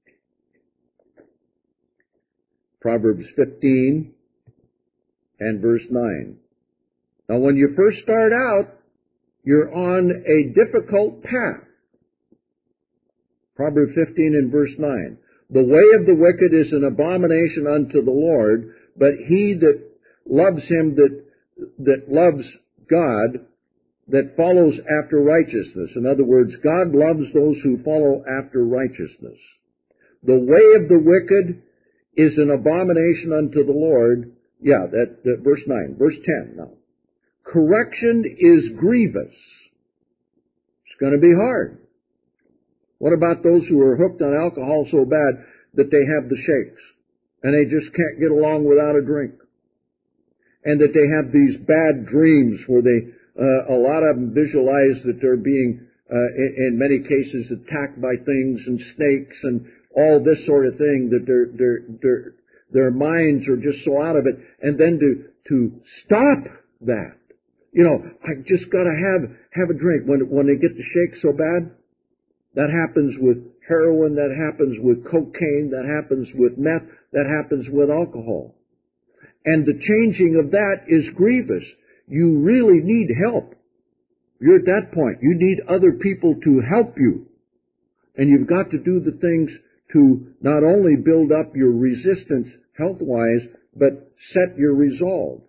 15 and verse 9. Now when you first start out, you're on a difficult path. Proverbs 15 and verse 9. The way of the wicked is an abomination unto the Lord, but he that loves him that loves God, that follows after righteousness. In other words, God loves those who follow after righteousness. The way of the wicked is an abomination unto the Lord. Yeah, that verse 9. Verse 10 now. Correction is grievous. It's going to be hard. What about those who are hooked on alcohol so bad that they have the shakes and they just can't get along without a drink? And that they have these bad dreams where they, a lot of them visualize that they're being, in many cases, attacked by things and snakes and all this sort of thing, that their minds are just so out of it. And then to stop that. You know, I just gotta have a drink when they get the shakes so bad. That happens with heroin, that happens with cocaine, that happens with meth, that happens with alcohol. And the changing of that is grievous. You really need help. You're at that point. You need other people to help you. And you've got to do the things to not only build up your resistance health-wise, but set your resolve.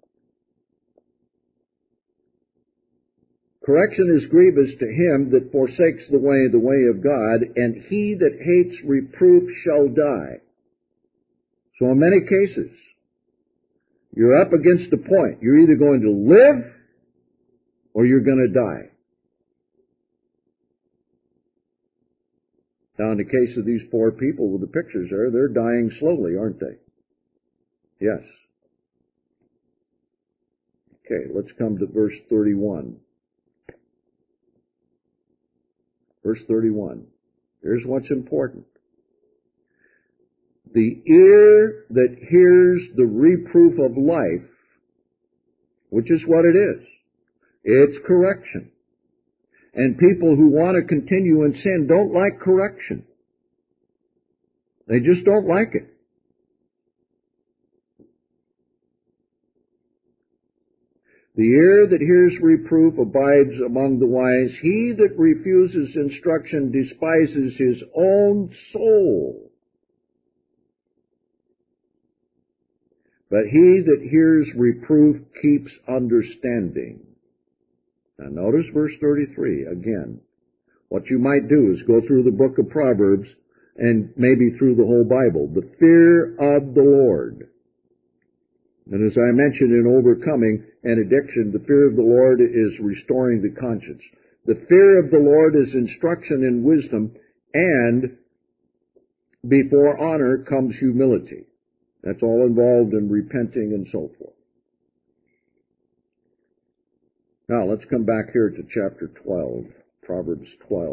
Correction is grievous to him that forsakes the way of God, and he that hates reproof shall die. So in many cases, you're up against the point. You're either going to live or you're going to die. Now in the case of these poor people with the pictures there, they're dying slowly, aren't they? Yes. Okay, let's come to verse 31. Verse 31. Here's what's important. The ear that hears the reproof of life, which is what it is, it's correction. And people who want to continue in sin don't like correction. They just don't like it. The ear that hears reproof abides among the wise. He that refuses instruction despises his own soul. But he that hears reproof keeps understanding. Now notice verse 33 again. What you might do is go through the book of Proverbs and maybe through the whole Bible. The fear of the Lord. And as I mentioned in overcoming an addiction, the fear of the Lord is restoring the conscience. The fear of the Lord is instruction in wisdom, and Before honor comes humility. That's all involved in repenting and so forth. Now, let's come back here to chapter 12, Proverbs 12.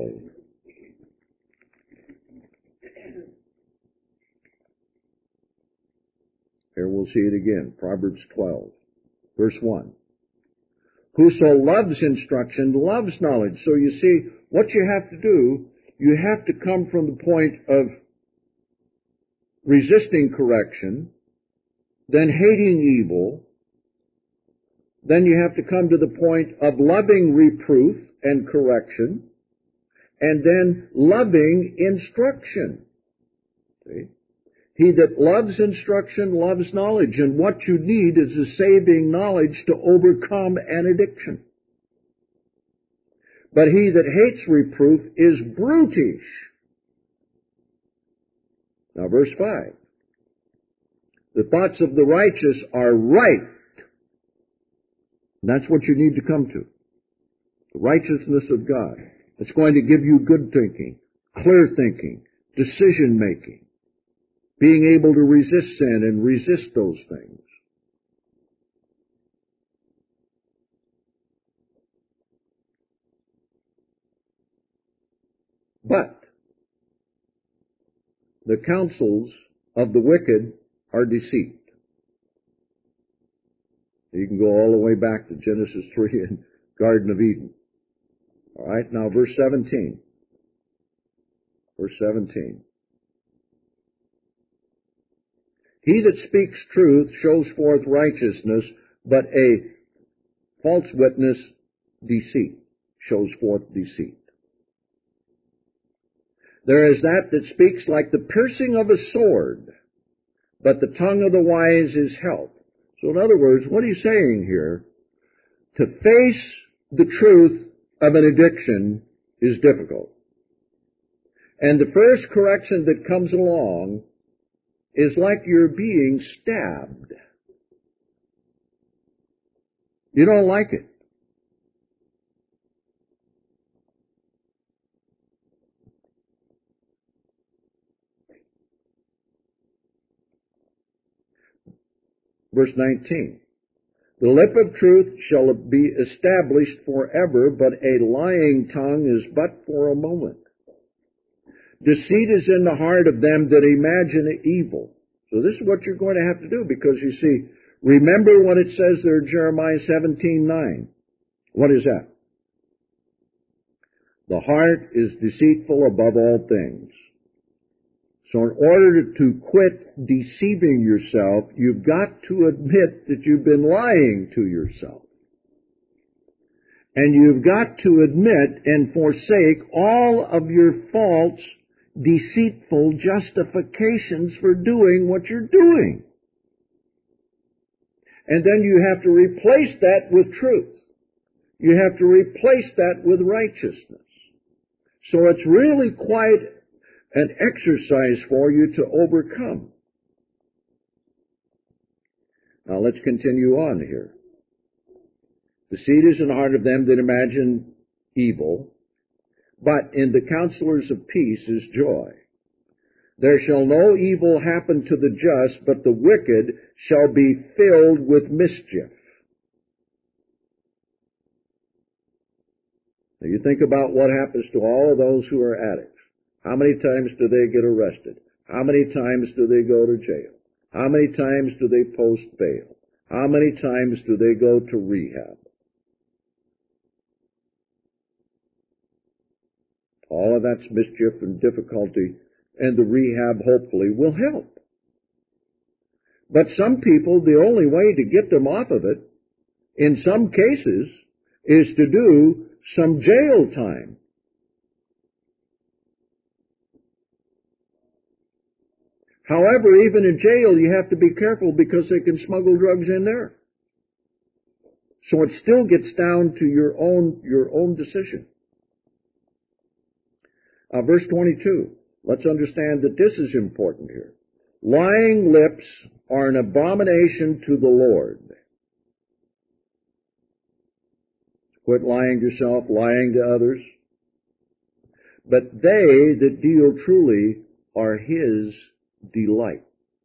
Here we'll see it again, Proverbs 12, verse 1. Whoso loves instruction loves knowledge. So you see, what you have to do, you have to come from the point of resisting correction, then hating evil, then you have to come to the point of loving reproof and correction, and then loving instruction. See? He that loves instruction loves knowledge, and what you need is a saving knowledge to overcome an addiction. But he that hates reproof is brutish. Now verse 5. The thoughts of the righteous are right. And that's what you need to come to. The righteousness of God. It's going to give you good thinking, clear thinking, decision making, being able to resist sin and resist those things. But the counsels of the wicked are deceit. You can go all the way back to Genesis 3 and Garden of Eden. All right, now verse 17. Verse 17. He that speaks truth shows forth righteousness, but a false witness deceit shows forth deceit. There is that speaks like the piercing of a sword, but the tongue of the wise is health. So in other words, what he's saying here, to face the truth of an addiction is difficult. And the first correction that comes along is like you're being stabbed. You don't like it. Verse 19. The lip of truth shall be established forever, but a lying tongue is but for a moment. Deceit is in the heart of them that imagine evil. So this is what you're going to have to do, because you see, remember what it says there in Jeremiah 17:9. What is that? The heart is deceitful above all things. So in order to quit deceiving yourself, you've got to admit that you've been lying to yourself. And you've got to admit and forsake all of your false, deceitful justifications for doing what you're doing. And then you have to replace that with truth. You have to replace that with righteousness. So it's really quite an exercise for you to overcome. Now let's continue on here. Deceit is in the heart of them that imagine evil, but in the counselors of peace is joy. There shall no evil happen to the just, but the wicked shall be filled with mischief. Now you think about what happens to all of those who are addicts. How many times do they get arrested? How many times do they go to jail? How many times do they post bail? How many times do they go to rehab? All of that's mischief and difficulty, and the rehab hopefully will help. But some people, the only way to get them off of it, in some cases, is to do some jail time. However, even in jail, you have to be careful because they can smuggle drugs in there. So it still gets down to your own decision. Verse 22. Let's understand that this is important here. Lying lips are an abomination to the Lord. Quit lying to yourself, lying to others. But they that deal truly are His delight.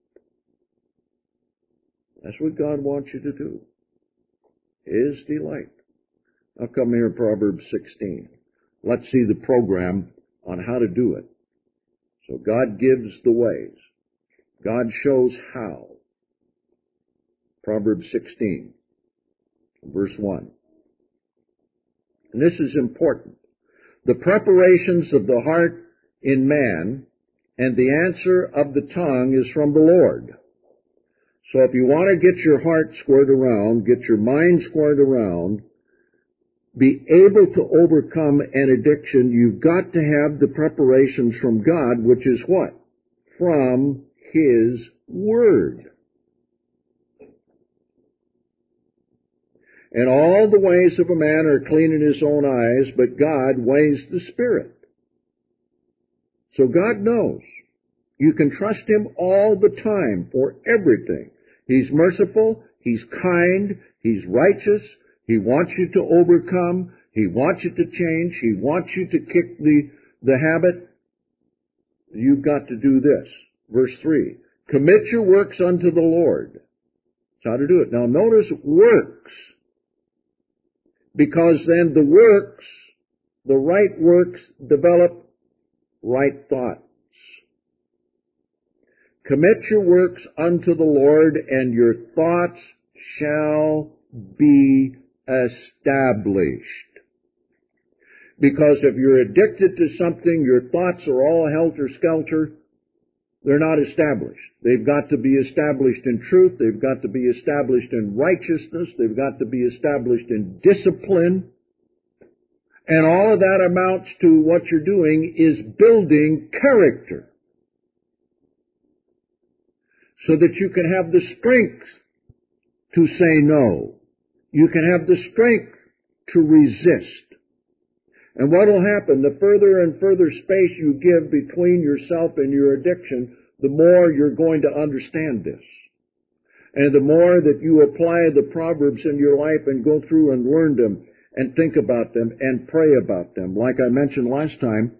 That's what God wants you to do. His delight. Now come here, Proverbs 16. Let's see the program on how to do it. So God gives the ways. God shows how. Proverbs 16, verse 1. And this is important. The preparations of the heart in man and the answer of the tongue is from the Lord. So if you want to get your heart squared around, get your mind squared around, be able to overcome an addiction, you've got to have the preparations from God, which is what? From His Word. And all the ways of a man are clean in his own eyes, but God weighs the Spirit. So God knows. You can trust Him all the time for everything. He's merciful, He's kind, He's righteous, He wants you to overcome, He wants you to change, He wants you to kick the habit. You've got to do this. Verse 3, commit your works unto the Lord. That's how to do it. Now notice works. Because then the works, the right works, develop right thoughts. Commit your works unto the Lord, and your thoughts shall be established. Because if you're addicted to something, your thoughts are all helter-skelter, they're not established. They've got to be established in truth. They've got to be established in righteousness. They've got to be established in discipline. And all of that amounts to what you're doing is building character. So that you can have the strength to say no. You can have the strength to resist. And what will happen, the further and further space you give between yourself and your addiction, the more you're going to understand this. And the more that you apply the Proverbs in your life and go through and learn them and think about them and pray about them. Like I mentioned last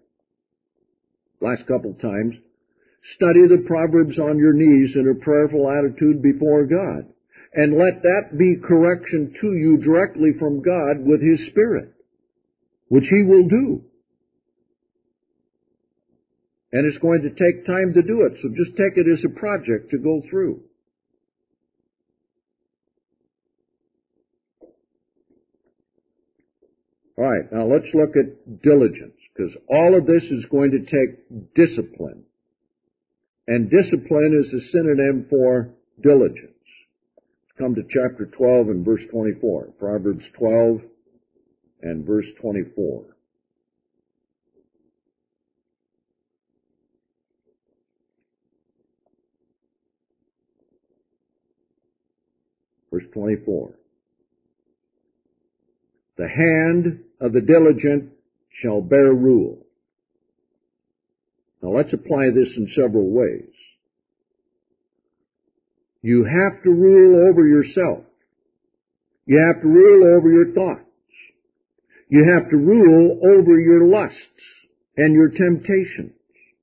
couple times, study the Proverbs on your knees in a prayerful attitude before God. And let that be correction to you directly from God with His Spirit, which He will do. And it's going to take time to do it, so just take it as a project to go through. All right, now let's look at diligence, because all of this is going to take discipline. And discipline is a synonym for diligence. Come to chapter 12 and verse 24. Proverbs 12 and verse 24. Verse 24. The hand of the diligent shall bear rule. Now let's apply this in several ways. You have to rule over yourself. You have to rule over your thoughts. You have to rule over your lusts and your temptations.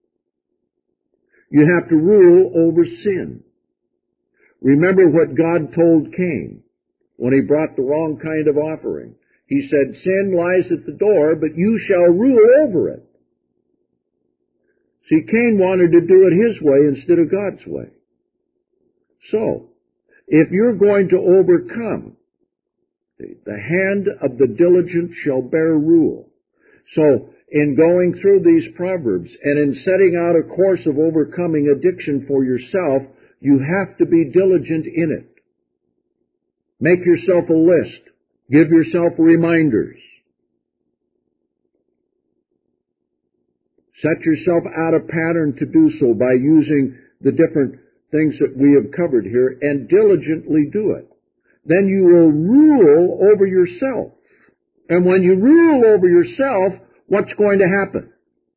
You have to rule over sin. Remember what God told Cain when he brought the wrong kind of offering. He said, sin lies at the door, but you shall rule over it. See, Cain wanted to do it his way instead of God's way. So, if you're going to overcome, the hand of the diligent shall bear rule. So, in going through these Proverbs and in setting out a course of overcoming addiction for yourself, you have to be diligent in it. Make yourself a list. Give yourself reminders. Set yourself out a pattern to do so by using the different things that we have covered here and diligently do it. Then you will rule over yourself. And when you rule over yourself, what's going to happen?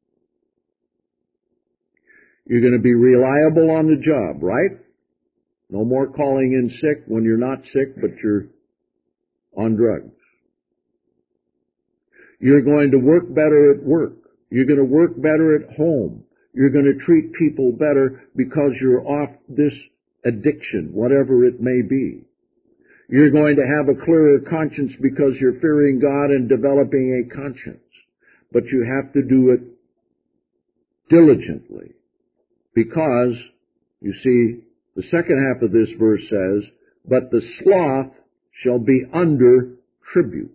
You're going to be reliable on the job, right? No more calling in sick when you're not sick, but you're on drugs. You're going to work better at work. You're going to work better at home. You're going to treat people better because you're off this addiction, whatever it may be. You're going to have a clearer conscience because you're fearing God and developing a conscience. But you have to do it diligently. Because, you see, the second half of this verse says, but the sloth shall be under tribute.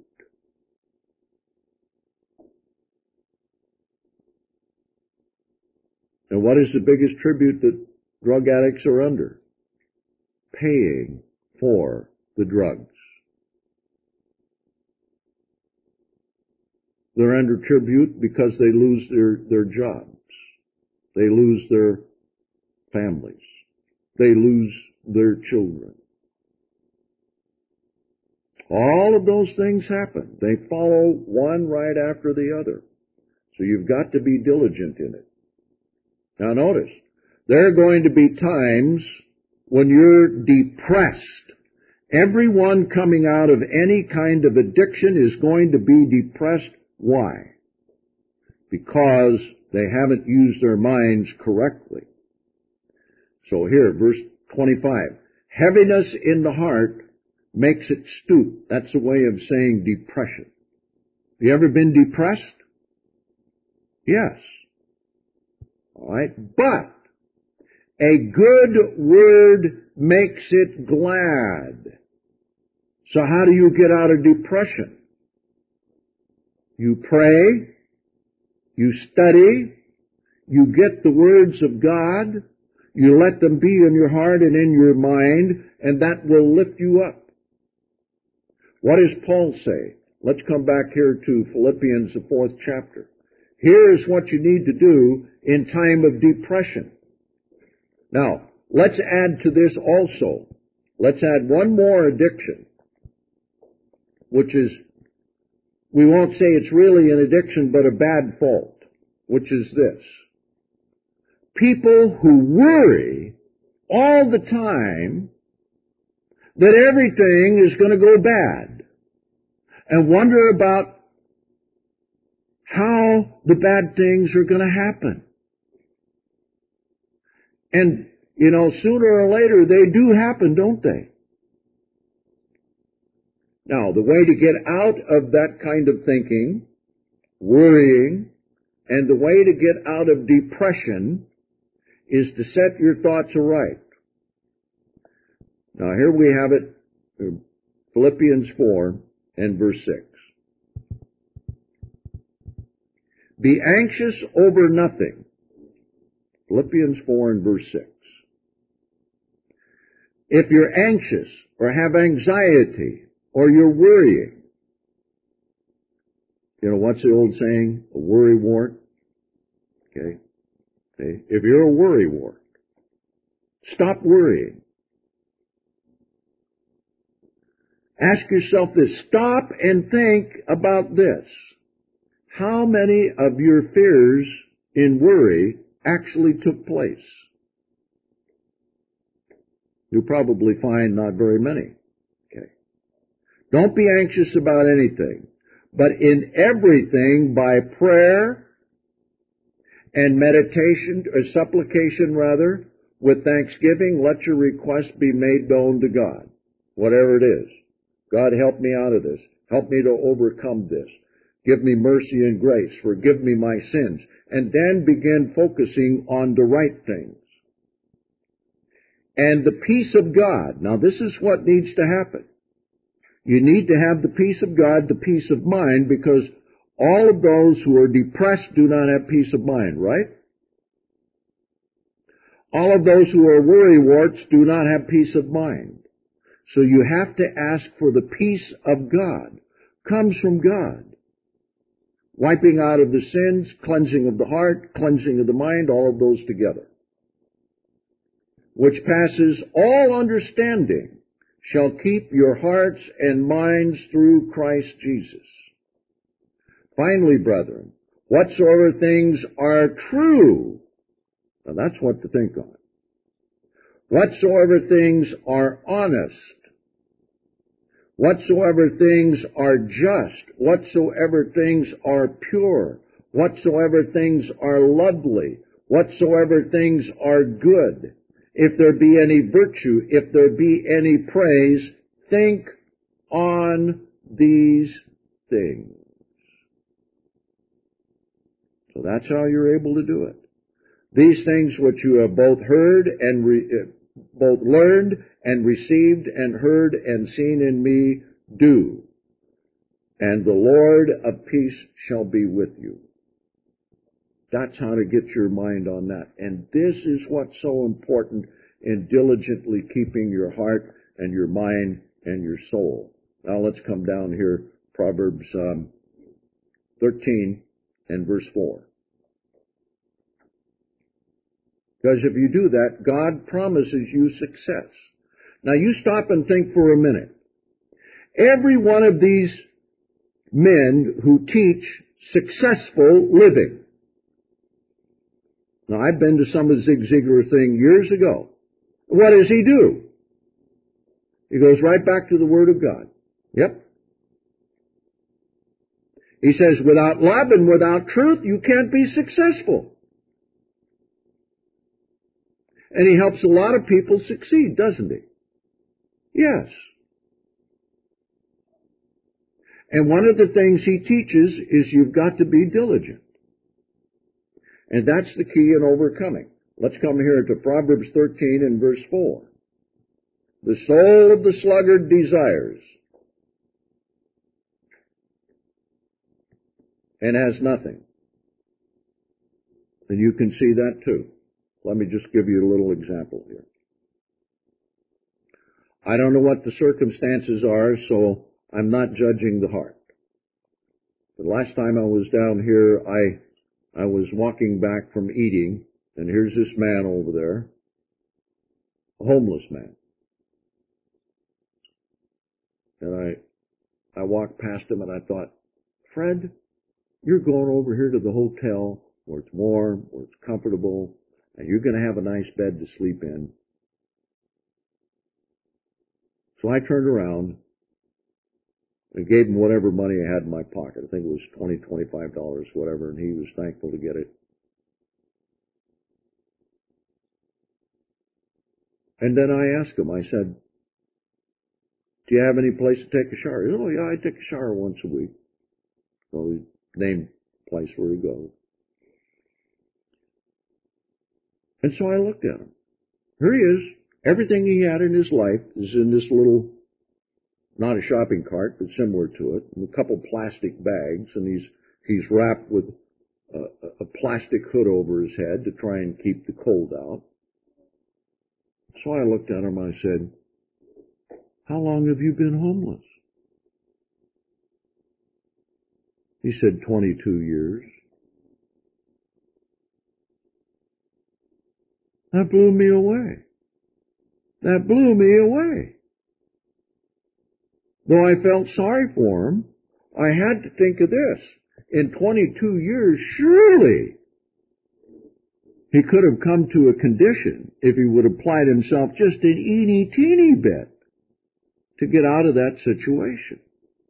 And what is the biggest tribute that drug addicts are under? Paying for the drugs. They're under tribute because they lose their jobs. They lose their families. They lose their children. All of those things happen. They follow one right after the other. So you've got to be diligent in it. Now notice, there are going to be times when you're depressed. Everyone coming out of any kind of addiction is going to be depressed. Why? Because they haven't used their minds correctly. So here, verse 25. Heaviness in the heart makes it stoop. That's a way of saying depression. You ever been depressed? Yes. All right. But a good word makes it glad. So how do you get out of depression? You pray, you study, you get the words of God, you let them be in your heart and in your mind, and that will lift you up. What does Paul say? Let's come back here to Philippians, the 4th chapter. Here's what you need to do in time of depression. Now, let's add to this also. Let's add one more addiction, which is, we won't say it's really an addiction, but a bad fault, which is this. People who worry all the time that everything is going to go bad and wonder about how the bad things are going to happen. And, you know, sooner or later they do happen, don't they? Now, the way to get out of that kind of thinking, worrying, and the way to get out of depression is to set your thoughts aright. Now, here we have it, Philippians 4 and verse 6. Be anxious over nothing. Philippians 4 and verse 6. If you're anxious or have anxiety or you're worrying, you know, what's the old saying? A worry wart? Okay. If you're a worry wart, stop worrying. Ask yourself this. Stop and think about this. How many of your fears in worry actually took place? You'll probably find not very many. Okay. Don't be anxious about anything, but in everything by prayer and meditation, or supplication rather, with thanksgiving, let your request be made known to God. Whatever it is. God, help me out of this. Help me to overcome this. Give me mercy and grace. Forgive me my sins. And then begin focusing on the right things. And the peace of God. Now this is what needs to happen. You need to have the peace of God, the peace of mind, because all of those who are depressed do not have peace of mind, right? All of those who are worrywarts do not have peace of mind. So you have to ask for the peace of God. Comes from God. Wiping out of the sins, cleansing of the heart, cleansing of the mind, all of those together. Which passes all understanding, shall keep your hearts and minds through Christ Jesus. Finally, brethren, whatsoever things are true, now that's what to think on. Whatsoever things are honest, whatsoever things are just, whatsoever things are pure, whatsoever things are lovely, whatsoever things are good, if there be any virtue, if there be any praise, think on these things. So that's how you're able to do it. These things which you have both heard and both learned and received and heard and seen in me, do, and the Lord of peace shall be with you. That's how to get your mind on that. And this is what's so important in diligently keeping your heart and your mind and your soul. Now let's come down here, Proverbs 13 and verse 4. Because if you do that, God promises you success. Now you stop and think for a minute. Every one of these men who teach successful living. Now I've been to some of Zig Ziglar's thing years ago. What does he do? He goes right back to the Word of God. Yep. He says, without love and without truth, you can't be successful. And he helps a lot of people succeed, doesn't he? Yes. And one of the things he teaches is you've got to be diligent. And that's the key in overcoming. Let's come here to Proverbs 13 and verse 4. The soul of the sluggard desires and has nothing. And you can see that too. Let me just give you a little example here. I don't know what the circumstances are, so I'm not judging the heart. The last time I was down here, I was walking back from eating, and here's this man over there, a homeless man. And I walked past him and I thought, Fred, you're going over here to the hotel where it's warm, where it's comfortable, and you're going to have a nice bed to sleep in. So I turned around and gave him whatever money I had in my pocket. I think it was $20, $25, whatever, and he was thankful to get it. And then I asked him, I said, do you have any place to take a shower? He said, oh yeah, I take a shower once a week. So he named the place where he goes. And so I looked at him. Here he is. Everything he had in his life is in this little, not a shopping cart, but similar to it, and a couple plastic bags, and he's wrapped with a plastic hood over his head to try and keep the cold out. So I looked at him and I said, how long have you been homeless? He said, 22 years. That blew me away. That blew me away. Though I felt sorry for him, I had to think of this. In 22 years, surely he could have come to a condition if he would have applied himself just an teeny bit to get out of that situation.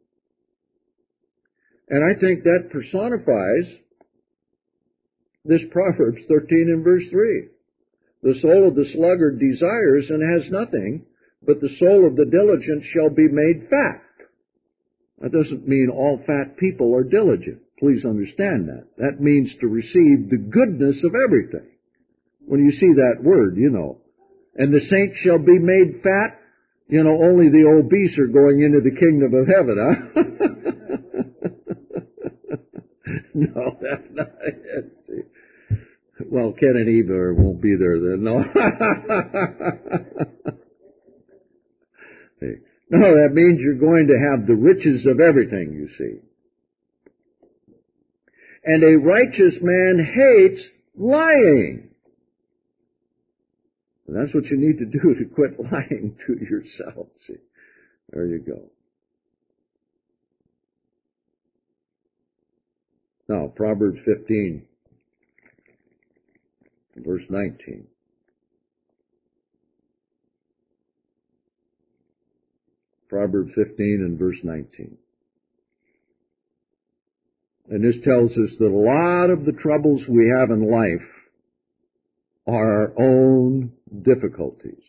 And I think that personifies this Proverbs 13 and verse 3. The soul of the sluggard desires and has nothing, but the soul of the diligent shall be made fat. That doesn't mean all fat people are diligent. Please understand that. That means to receive the goodness of everything. When you see that word, you know. And the saints shall be made fat. You know, only the obese are going into the kingdom of heaven, huh? No, that's not it. Well, Ken and Eva won't be there then, no. No, that means you're going to have the riches of everything, you see. And a righteous man hates lying. And that's what you need to do to quit lying to yourself. See, there you go. Now, Proverbs 15, verse 19. Proverbs 15 and verse 19. And this tells us that a lot of the troubles we have in life our own difficulties.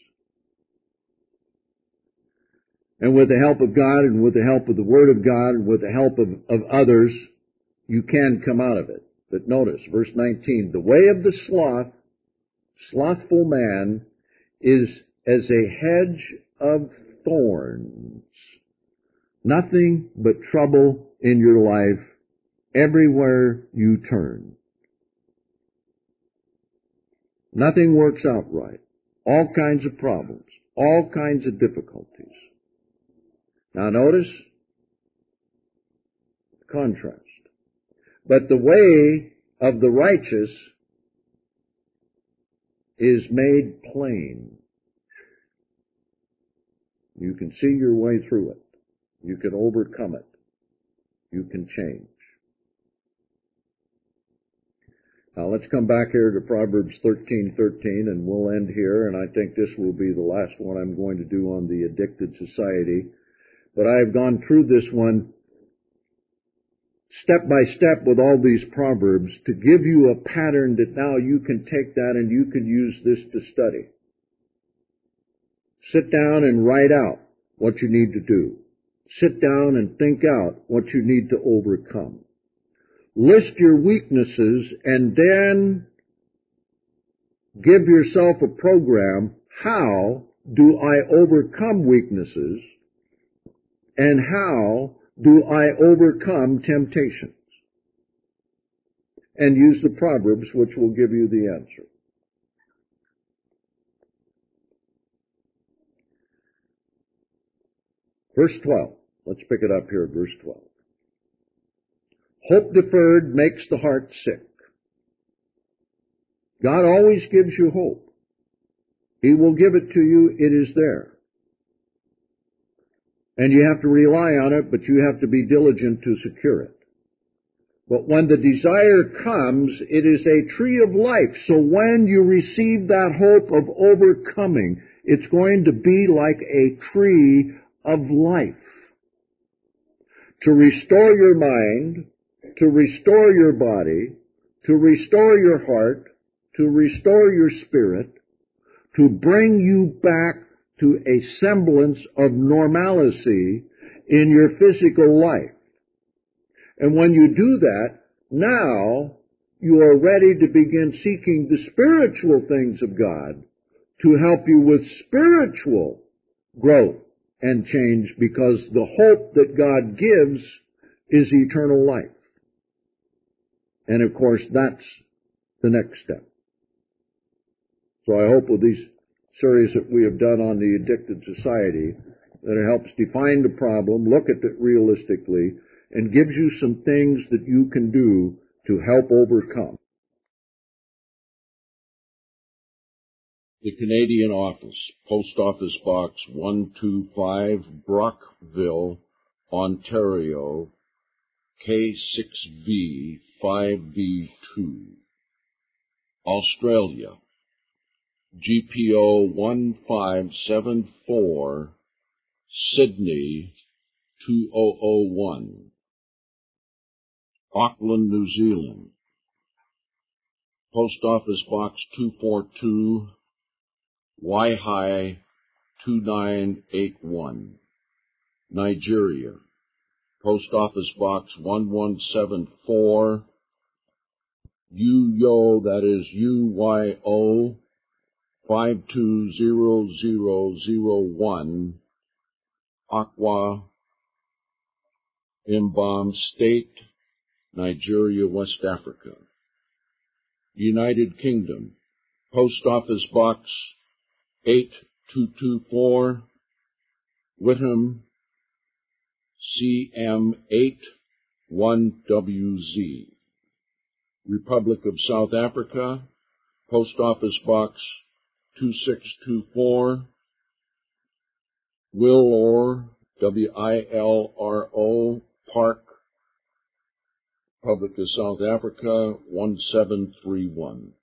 And with the help of God and with the help of the Word of God and with the help of others, you can come out of it. But notice, verse 19, the way of the slothful man is as a hedge of thorns. Nothing but trouble in your life everywhere you turn. Nothing works out right. All kinds of problems. All kinds of difficulties. Now notice, contrast. But the way of the righteous is made plain. You can see your way through it. You can overcome it. You can change. Now let's come back here to Proverbs 13:13, and we'll end here, and I think this will be the last one I'm going to do on the addicted society. But I have gone through this one step by step with all these Proverbs to give you a pattern that now you can take that and you can use this to study. Sit down and write out what you need to do. Sit down and think out what you need to overcome. List your weaknesses and then give yourself a program. How do I overcome weaknesses? And how do I overcome temptations? And use the Proverbs, which will give you the answer. Verse 12. Let's pick it up here at verse 12. Hope deferred makes the heart sick. God always gives you hope. He will give it to you. It is there. And you have to rely on it, but you have to be diligent to secure it. But when the desire comes, it is a tree of life. So when you receive that hope of overcoming, it's going to be like a tree of life. To restore your mind, to restore your body, to restore your heart, to restore your spirit, to bring you back to a semblance of normalcy in your physical life. And when you do that, now you are ready to begin seeking the spiritual things of God to help you with spiritual growth and change, because the hope that God gives is eternal life. And of course, that's the next step. So I hope with these series that we have done on the addicted society that it helps define the problem, look at it realistically, and gives you some things that you can do to help overcome. The Canadian Office, Post Office Box 125, Brockville, Ontario, K6V 5B2, Australia, GPO 1574, Sydney 2001, Auckland, New Zealand, Post Office Box 242, Waihi 2981, Nigeria, Post Office Box 1174, Uyo, that is UYO 520001, Akwa, Mbam State, Nigeria, West Africa. United Kingdom, Post Office Box 8224, Whittam, CM81WZ. Republic of South Africa, Post Office Box 2624, Wiloro, WILRO, Park, Republic of South Africa, 1731.